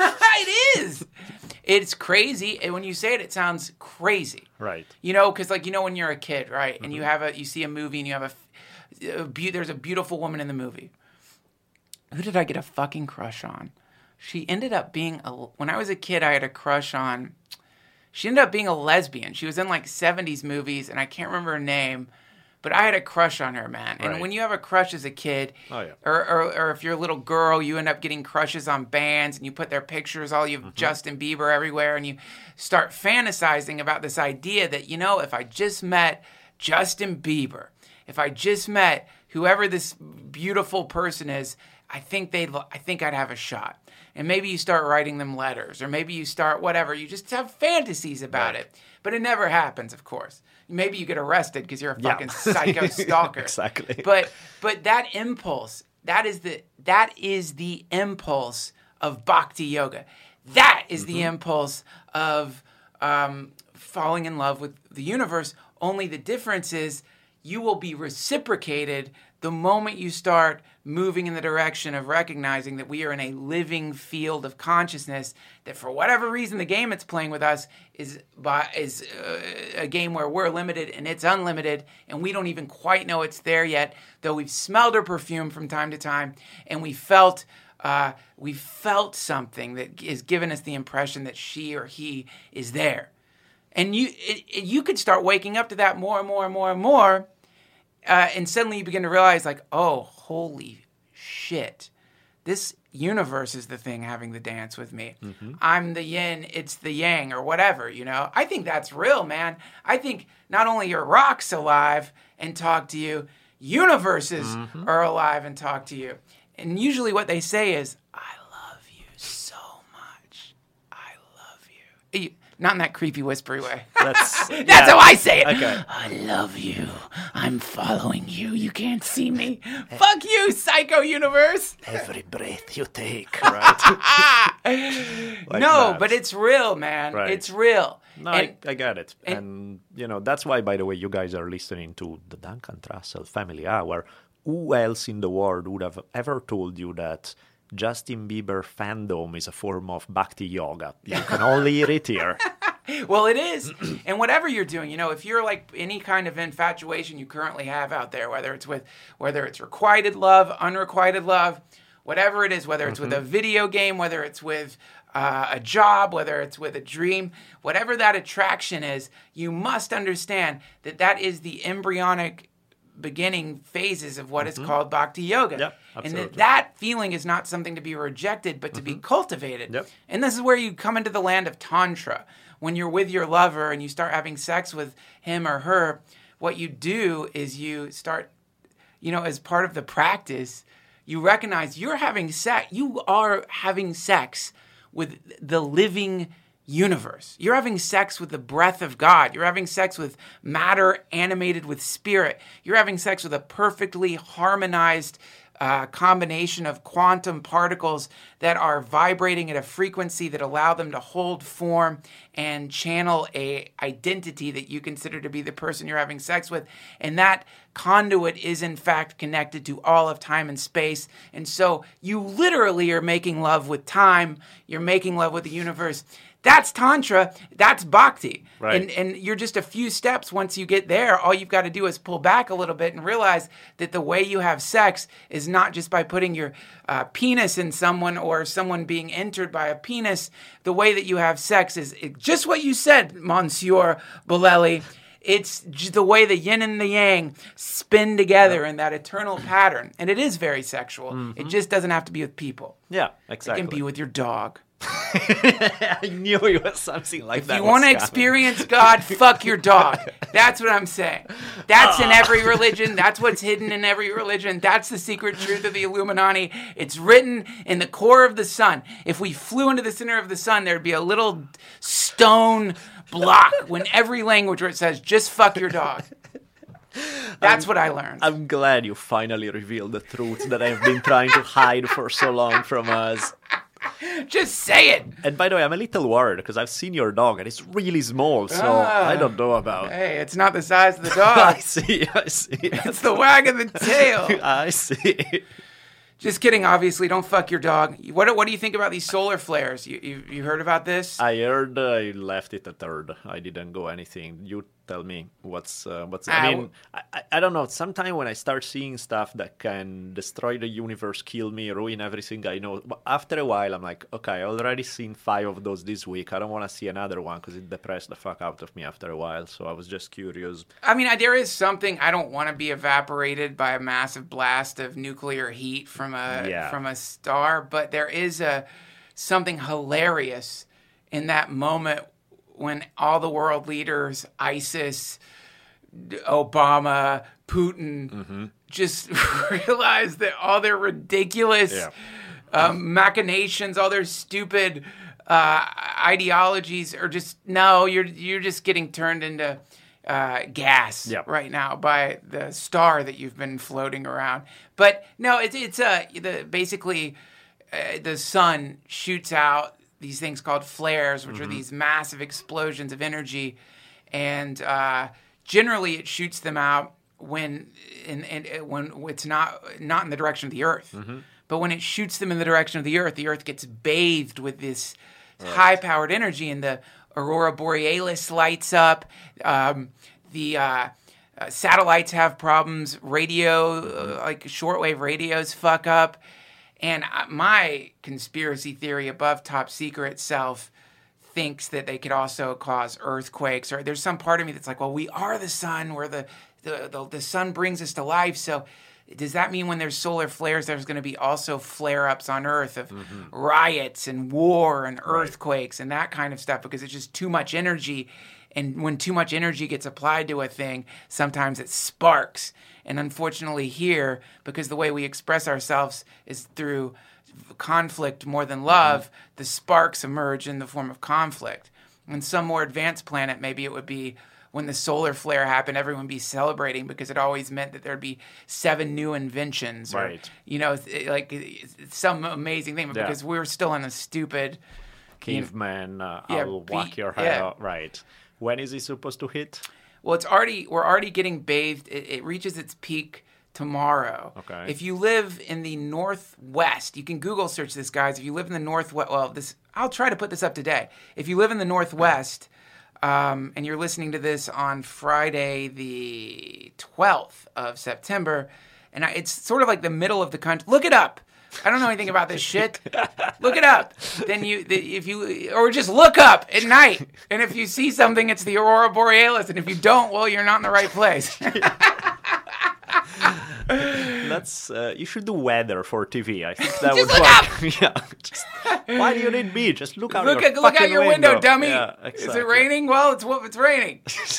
It is. It's crazy. And when you say it, it sounds crazy. Right. You know, because like, you know, when you're a kid, right? And you have a, you see a movie and you have a, a be- there's a beautiful woman in the movie. Who did I get a fucking crush on? She ended up being a, when I was a kid, I had a crush on, she ended up being a lesbian. She was in like seventies movies and I can't remember her name, but I had a crush on her, man. And Right. when you have a crush as a kid, Oh, yeah. or, or or if you're a little girl, you end up getting crushes on bands and you put their pictures, all you have Justin Bieber everywhere, and you start fantasizing about this idea that, you know, if I just met Justin Bieber, if I just met whoever this beautiful person is, I think they'd, I think I'd have a shot. And maybe you start writing them letters, or maybe you start whatever. You just have fantasies about Right. it. But it never happens, of course. Maybe you get arrested because you're a Yeah. fucking psycho stalker. Exactly. But but that impulse, that is the that is the impulse of bhakti yoga. That is the impulse of um, falling in love with the universe. Only the difference is you will be reciprocated the moment you start moving in the direction of recognizing that we are in a living field of consciousness, that for whatever reason the game it's playing with us is by, is uh, a game where we're limited and it's unlimited, and we don't even quite know it's there yet, though we've smelled her perfume from time to time, and we felt uh, we felt something that is giving us the impression that she or he is there. And you it, it, you could start waking up to that more and more and more and more, uh, and suddenly you begin to realize, like, oh, holy shit, this universe is the thing having the dance with me. Mm-hmm. I'm the yin, it's the yang, or whatever, you know? I think that's real, man. I think not only are rocks alive and talk to you, universes mm-hmm. are alive and talk to you. And usually what they say is, I love you so much. I love you. Not in that creepy, whispery way. That's That's yeah. how I say it. Okay. I love you. I'm following you. You can't see me. Fuck you, Psycho Universe. Every breath you take, right? Like no, that. but it's real, man. Right. It's real. No, And- I, I get it. and- And, you know, that's why, by the way, you guys are listening to the Duncan Trussell Family Hour. Who else in the world would have ever told you that Justin Bieber fandom is a form of bhakti yoga? You can only hear it here. Well, it is. And whatever you're doing, you know, if you're like any kind of infatuation you currently have out there, whether it's with, whether it's requited love, unrequited love, whatever it is, whether it's with a video game, whether it's with uh, a job, whether it's with a dream, whatever that attraction is, you must understand that that is the embryonic beginning phases of what is called bhakti yoga. Yep, and absolutely. that, that feeling is not something to be rejected, but to be cultivated. Yep. And this is where you come into the land of tantra. When you're with your lover and you start having sex with him or her, what you do is you start, you know, as part of the practice, you recognize you're having sex. You are having sex with the living universe. You're having sex with the breath of God. You're having sex with matter animated with spirit. You're having sex with a perfectly harmonized uh, combination of quantum particles that are vibrating at a frequency that allow them to hold form and channel a identity that you consider to be the person you're having sex with. And that conduit is in fact connected to all of time and space. And so you literally are making love with time. You're making love with the universe. That's Tantra. That's Bhakti. Right. And, and you're just a few steps once you get there. All you've got to do is pull back a little bit and realize that the way you have sex is not just by putting your uh, penis in someone or someone being entered by a penis. The way that you have sex is just what you said, Monsieur Bolelli. It's j- the way the yin and the yang spin together in that eternal pattern. And it is very sexual. Mm-hmm. It just doesn't have to be with people. Yeah, It exactly. can be with your dog. I knew it was something like If that. you was want to coming. experience God, fuck your dog. That's what I'm saying. That's in every religion. That's what's hidden in every religion. That's the secret truth of the Illuminati. It's written in the core of the sun. If we flew into the center of the sun, there'd be a little stone block when every language where it says, just fuck your dog. That's what I learned. I'm glad you finally revealed the truth that I've been trying to hide for so long from us. Just say it. And by the way, I'm a little worried because I've seen your dog and it's really small, so Ah. I don't know about. Hey, it's not the size of the I dog. see, I see. It's the wag of the tail. I see. Just kidding, obviously. Don't fuck your dog. What What do you think about these solar flares? You you, you heard about this? I heard uh, I left it a third. I didn't go anything. You tell me what's uh, what's. Uh, I mean, I, I, I don't know. Sometimes when I start seeing stuff that can destroy the universe, kill me, ruin everything I know, but after a while, I'm like, okay, I already seen five of those this week. I don't want to see another one because it depressed the fuck out of me after a while. So I was just curious. I mean, I, there is something. I don't want to be evaporated by a massive blast of nuclear heat from a Yeah. from a star, but there is a something hilarious in that moment when all the world leaders, ISIS, Obama, Putin, just realize that all their ridiculous Yeah. um, machinations, all their stupid uh, ideologies are just no. You're you're just getting turned into uh, gas Yep. right now by the star that you've been floating around. But no, it's it's uh, the basically uh, the sun shoots out these things called flares, which are these massive explosions of energy, and uh, generally it shoots them out when in, in, when it's not not in the direction of the Earth, but when it shoots them in the direction of the Earth, the Earth gets bathed with this high-powered energy, and the aurora borealis lights up. Um, the uh, uh, satellites have problems. Radio, uh, like shortwave radios, fuck up. And uh, my conspiracy theory above top secret self thinks that they could also cause earthquakes. Or there's some part of me that's like, well, we are the sun. We're the the the, the sun brings us to life. So does that mean when there's solar flares, there's going to be also flare-ups on Earth of riots and war and earthquakes and that kind of stuff? Because it's just too much energy. And when too much energy gets applied to a thing, sometimes it sparks. And unfortunately here, because the way we express ourselves is through conflict more than love, the sparks emerge in the form of conflict. On some more advanced planet, maybe it would be when the solar flare happened, everyone would be celebrating because it always meant that there'd be seven new inventions. Or, Right. you know, it- like it's some amazing thing. But Yeah. because we were still in a stupid... Caveman, uh, Yeah, I'll whack beat- your head yeah. out. Right. When is he supposed to hit? Well, it's already we're already getting bathed. It, it reaches its peak tomorrow. Okay. If you live in the northwest, you can Google search this, guys. If you live in the northwest, well, this I'll try to put this up today. If you live in the northwest, um, and you're listening to this on Friday, the twelfth of September, and I, it's sort of like the middle of the country. Look it up. I don't know anything about this shit. Look it up. Then you, the, if you, or just look up at night. And if you see something, it's the Aurora Borealis. And if you don't, well, you're not in the right place. That's uh, you should do weather for T V. I think that Just would look work. yeah. Just, why do you need me? Just look out look your at, look out fucking your window, dummy. Yeah, Is exactly. it raining? Well, it's what it's raining.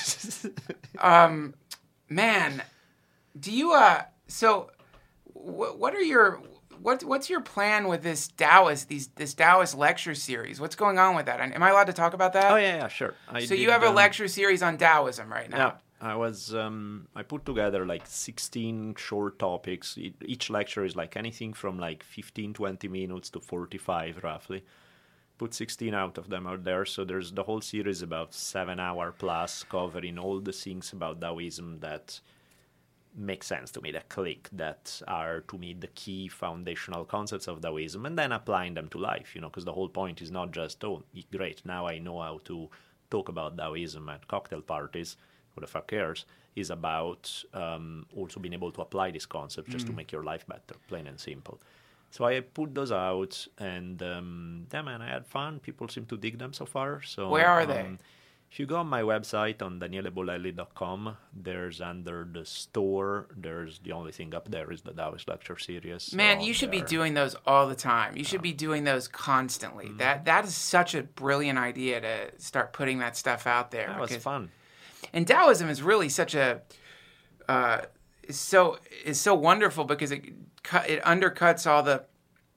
um, man, do you uh? So, wh- what are your what what's your plan with this Taoist these this Taoist lecture series? What's going on with that? Am I allowed to talk about that? Oh yeah, yeah, sure. I So you did, have a um, lecture series on Taoism right now. Yeah, I was. Um, I put together like sixteen short topics. E- Each lecture is like anything from like fifteen, twenty minutes to forty-five, roughly. Put sixteen out of them out there. So there's the whole series about seven hour plus, covering all the things about Taoism that make sense to me, that click, that are to me the key foundational concepts of Taoism, and then applying them to life. You know, because the whole point is not just, oh, great, now I know how to talk about Taoism at cocktail parties. Who the fuck cares, is about um, also being able to apply this concept just to make your life better, plain and simple. So I put those out, and um, yeah, man, I had fun. People seem to dig them so far. So Where are um, they? If you go on my website on daniele bolelli dot com, there's under the store, there's the only thing up there is the Taoist lecture series. Man, So you should be there- doing those all the time. You should be doing those constantly. Mm-hmm. That that is such a brilliant idea to start putting that stuff out there. That was because- fun. And Taoism is really such a uh, is so is so wonderful because it cut, it undercuts all the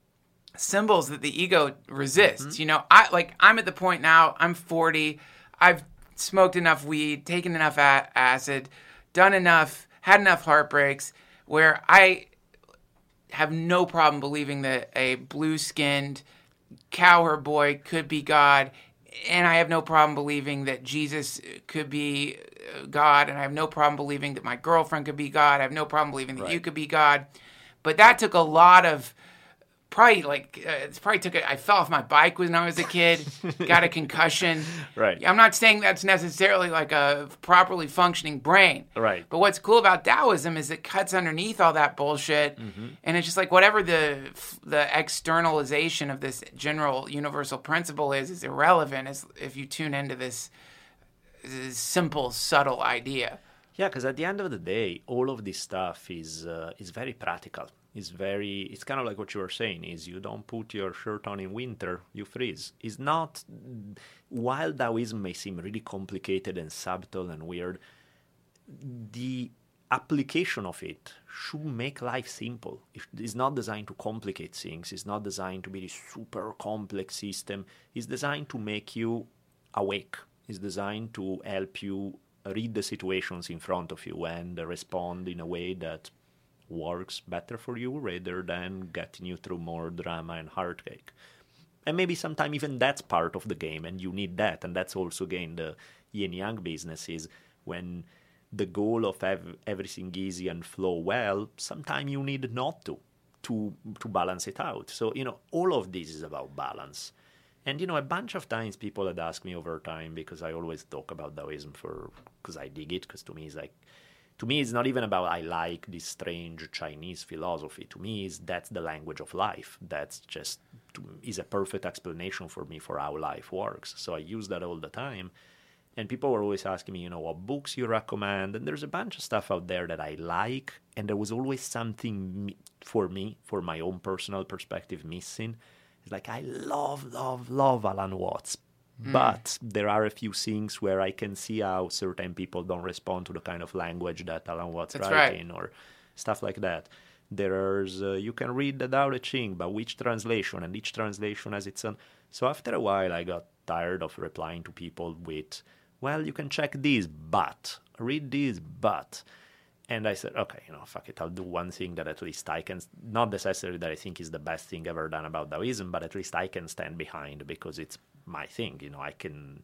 symbols that the ego resists. Mm-hmm. You know, I like I'm at the point now. I'm forty. I've smoked enough weed, taken enough a- acid, done enough, had enough heartbreaks, where I have no problem believing that a blue-skinned cowherd boy could be God. And I have no problem believing that Jesus could be uh, God, and I have no problem believing that my girlfriend could be God. I have no problem believing that you Right. could be God. But that took a lot of, probably like, uh, it probably took a, I fell off my bike when I was a kid, got a concussion. Right. I'm not saying that's necessarily like a properly functioning brain. Right. But what's cool about Taoism is it cuts underneath all that bullshit, Mm-hmm. and it's just like whatever the the externalization of this general universal principle is is irrelevant as if you tune into this, this simple, subtle idea. Yeah, because at the end of the day, all of this stuff is uh, is very practical. It's very. It's kind of like what you were saying. Is you don't put your shirt on in winter, you freeze. It's not. While Taoism may seem really complicated and subtle and weird, the application of it should make life simple. It's not designed to complicate things. It's not designed to be this super complex system. It's designed to make you awake. It's designed to help you read the situations in front of you and respond in a way that works better for you rather than getting you through more drama and heartache. And maybe sometime even that's part of the game and you need that. And that's also, again, the yin-yang business is when the goal of have everything easy and flow well, sometimes you need not to, to, to balance it out. So, you know, all of this is about balance. And, you know, a bunch of times people had asked me over time, because I always talk about Taoism for, because I dig it, because to me it's like, to me it's not even about I like this strange Chinese philosophy. To me, is that's the language of life. That's just, is a perfect explanation for me for how life works. So I use that all the time. And people were always asking me, you know, what books you recommend. And there's a bunch of stuff out there that I like. And there was always something mi- for me, for my own personal perspective, missing. It's like, I love, love, love Alan Watts. Mm. But there are a few things where I can see how certain people don't respond to the kind of language that Alan Watts That's writes right. in or stuff like that. There's, uh, you can read the Tao Te Ching, but which translation? And each translation has its own. So after a while, I got tired of replying to people with, well, you can check this, but, read this, but. And I said, okay, you know, fuck it, I'll do one thing that at least I can, not necessarily that I think is the best thing ever done about Taoism, but at least I can stand behind because it's my thing. You know, I can,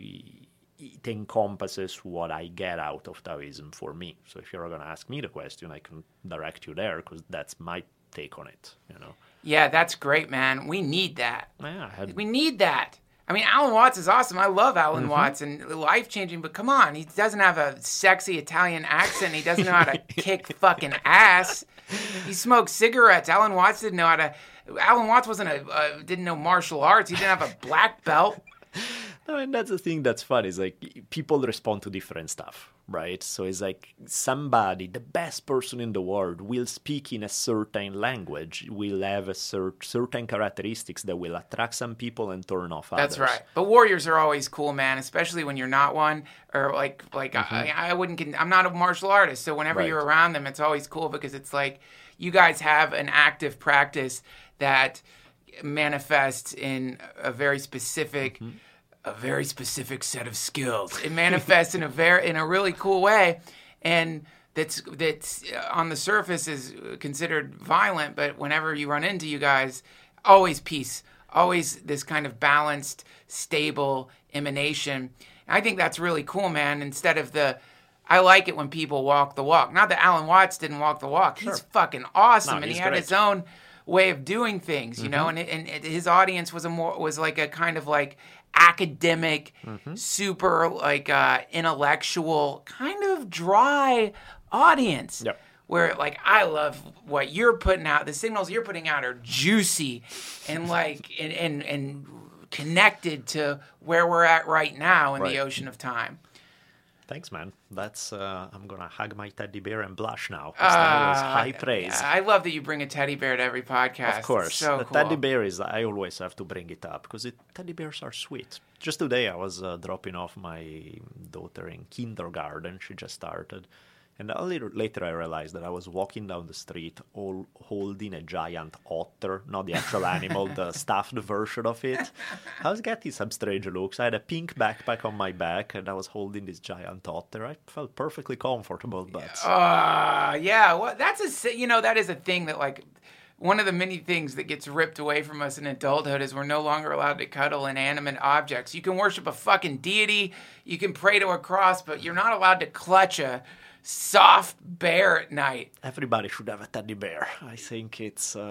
it encompasses what I get out of Taoism for me. So if you're going to ask me the question, I can direct you there because that's my take on it, you know. Yeah, that's great, man. We need that. Yeah, I had... We need that. I mean, Alan Watts is awesome. I love Alan mm-hmm. Watts and life-changing, but come on, he doesn't have a sexy Italian accent. He doesn't know how to kick fucking ass. He smokes cigarettes. Alan Watts didn't know how to... Alan Watts wasn't a... Uh, didn't know martial arts. He didn't have a black belt. No, and that's the thing that's fun, is like people respond to different stuff, right? So it's like somebody, the best person in the world, will speak in a certain language, will have a cer- certain characteristics that will attract some people and turn off others. That's right. But warriors are always cool, man, especially when you're not one, or like, like mm-hmm. I, I wouldn't, I'm not a martial artist, so whenever right. you're around them, it's always cool because it's like you guys have an active practice that manifests in a very specific... Mm-hmm. a very specific set of skills. It manifests in a very in a really cool way, and that's that's on the surface is considered violent, but whenever you run into you guys, always peace, always this kind of balanced, stable emanation. And I think that's really cool, man. Instead of the, I like it when people walk the walk. Not that Alan Watts didn't walk the walk. Sure. He's fucking awesome, no, and he great. had his own way of doing things, you mm-hmm. know, and, and his audience was a more was like a kind of like academic, mm-hmm. super like uh, intellectual, kind of dry audience. Yep. Where like I love what you're putting out. The signals you're putting out are juicy and like and and, and connected to where we're at right now in right. the ocean of time. Thanks, man. That's uh, I'm gonna hug my teddy bear and blush now. Uh, that was high praise. I love that you bring a teddy bear to every podcast. Of course, it's so the cool. teddy bear is. I always have to bring it up because it, teddy bears are sweet. Just today, I was uh, dropping off my daughter in kindergarten. She just started, and a little later I realized that I was walking down the street, all holding a giant otter, not the actual animal, the stuffed version of it. I was getting some strange looks. I had a pink backpack on my back, and I was holding this giant otter. I felt perfectly comfortable, but uh, yeah, well, that's a you know that is a thing that like. One of the many things that gets ripped away from us in adulthood is we're no longer allowed to cuddle inanimate objects. You can worship a fucking deity, you can pray to a cross, but you're not allowed to clutch a soft bear at night. Everybody should have a teddy bear. I think it's... Uh,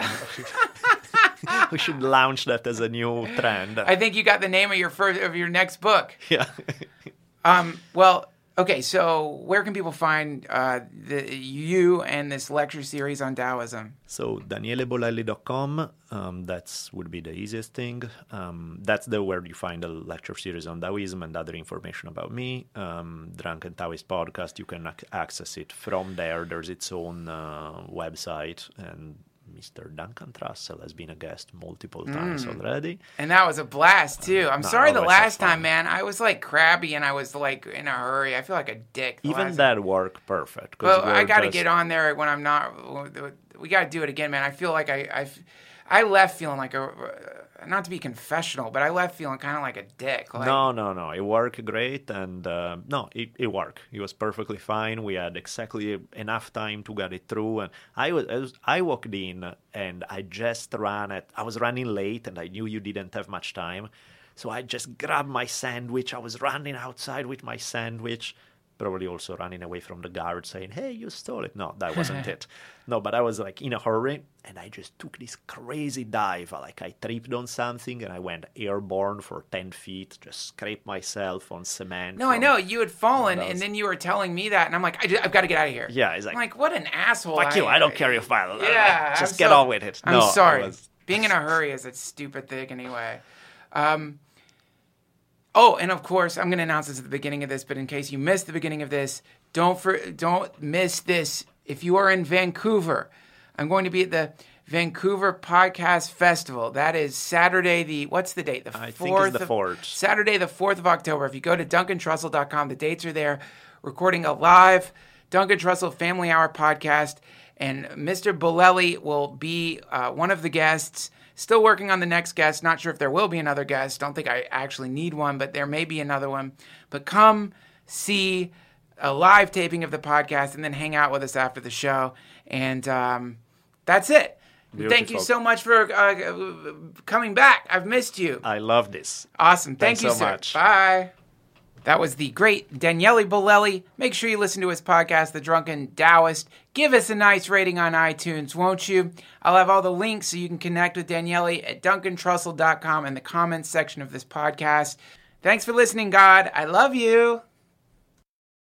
we should launch that as a new trend. I think you got the name of your first, of your next book. Yeah. um. Well... Okay, so where can people find uh, the, you and this lecture series on Taoism? So daniele bolelli dot com, um, that would be the easiest thing. Um, that's the where you find the lecture series on Taoism and other information about me. Um, Drunken Taoist Podcast, you can ac- access it from there. There's its own uh, website, and Mister Duncan Trussell has been a guest multiple times mm. already. And that was a blast, too. I'm no, sorry the last time, man. I was, like, crabby and I was, like, in a hurry. I feel like a dick. Even that worked perfect. Well, I got to just... get on there when I'm not... We got to do it again, man. I feel like I... I, I left feeling like a... Not to be confessional, but I left feeling kind of like a dick. Like, no, no, no. It worked great, and uh, no, it, it worked. It was perfectly fine. We had exactly enough time to get it through, and I was, I was I walked in, and I just ran it. I was running late, and I knew you didn't have much time, so I just grabbed my sandwich. I was running outside with my sandwich, probably also running away from the guard saying, hey, you stole it. No, that wasn't it. No, but I was like in a hurry, and I just took this crazy dive. Like I tripped on something, and I went airborne for ten feet, just scraped myself on cement. No, I know. You had fallen, and then you were telling me that, and I'm like, I just, I've got to get out of here. Yeah, it's like, I'm like, what an asshole. Fuck I, you, I don't care if I... Yeah. Just I'm get so, on with it. I'm no, sorry. Was... Being in a hurry is a stupid thing anyway. Um... Oh, and of course, I'm going to announce this at the beginning of this, but in case you missed the beginning of this, don't for, don't miss this. If you are in Vancouver, I'm going to be at the Vancouver Podcast Festival. That is Saturday the, what's the date? The I fourth think it's the of, fourth. Saturday the fourth of October. If you go to duncan trussell dot com, the dates are there. Recording a live Duncan Trussell Family Hour podcast. And Mister Bolelli will be uh, one of the guests. Still working on the next guest. Not sure if there will be another guest. Don't think I actually need one, but there may be another one. But come see a live taping of the podcast and then hang out with us after the show. And um, that's it. Beautiful. Thank you so much for uh, coming back. I've missed you. I love this. Awesome. Thank Thanks you so sir. much. Bye. That was the great Daniele Bolelli. Make sure you listen to his podcast, The Drunken Taoist. Give us a nice rating on iTunes, won't you? I'll have all the links so you can connect with Daniele at duncan trussell dot com in the comments section of this podcast. Thanks for listening, God. I love you.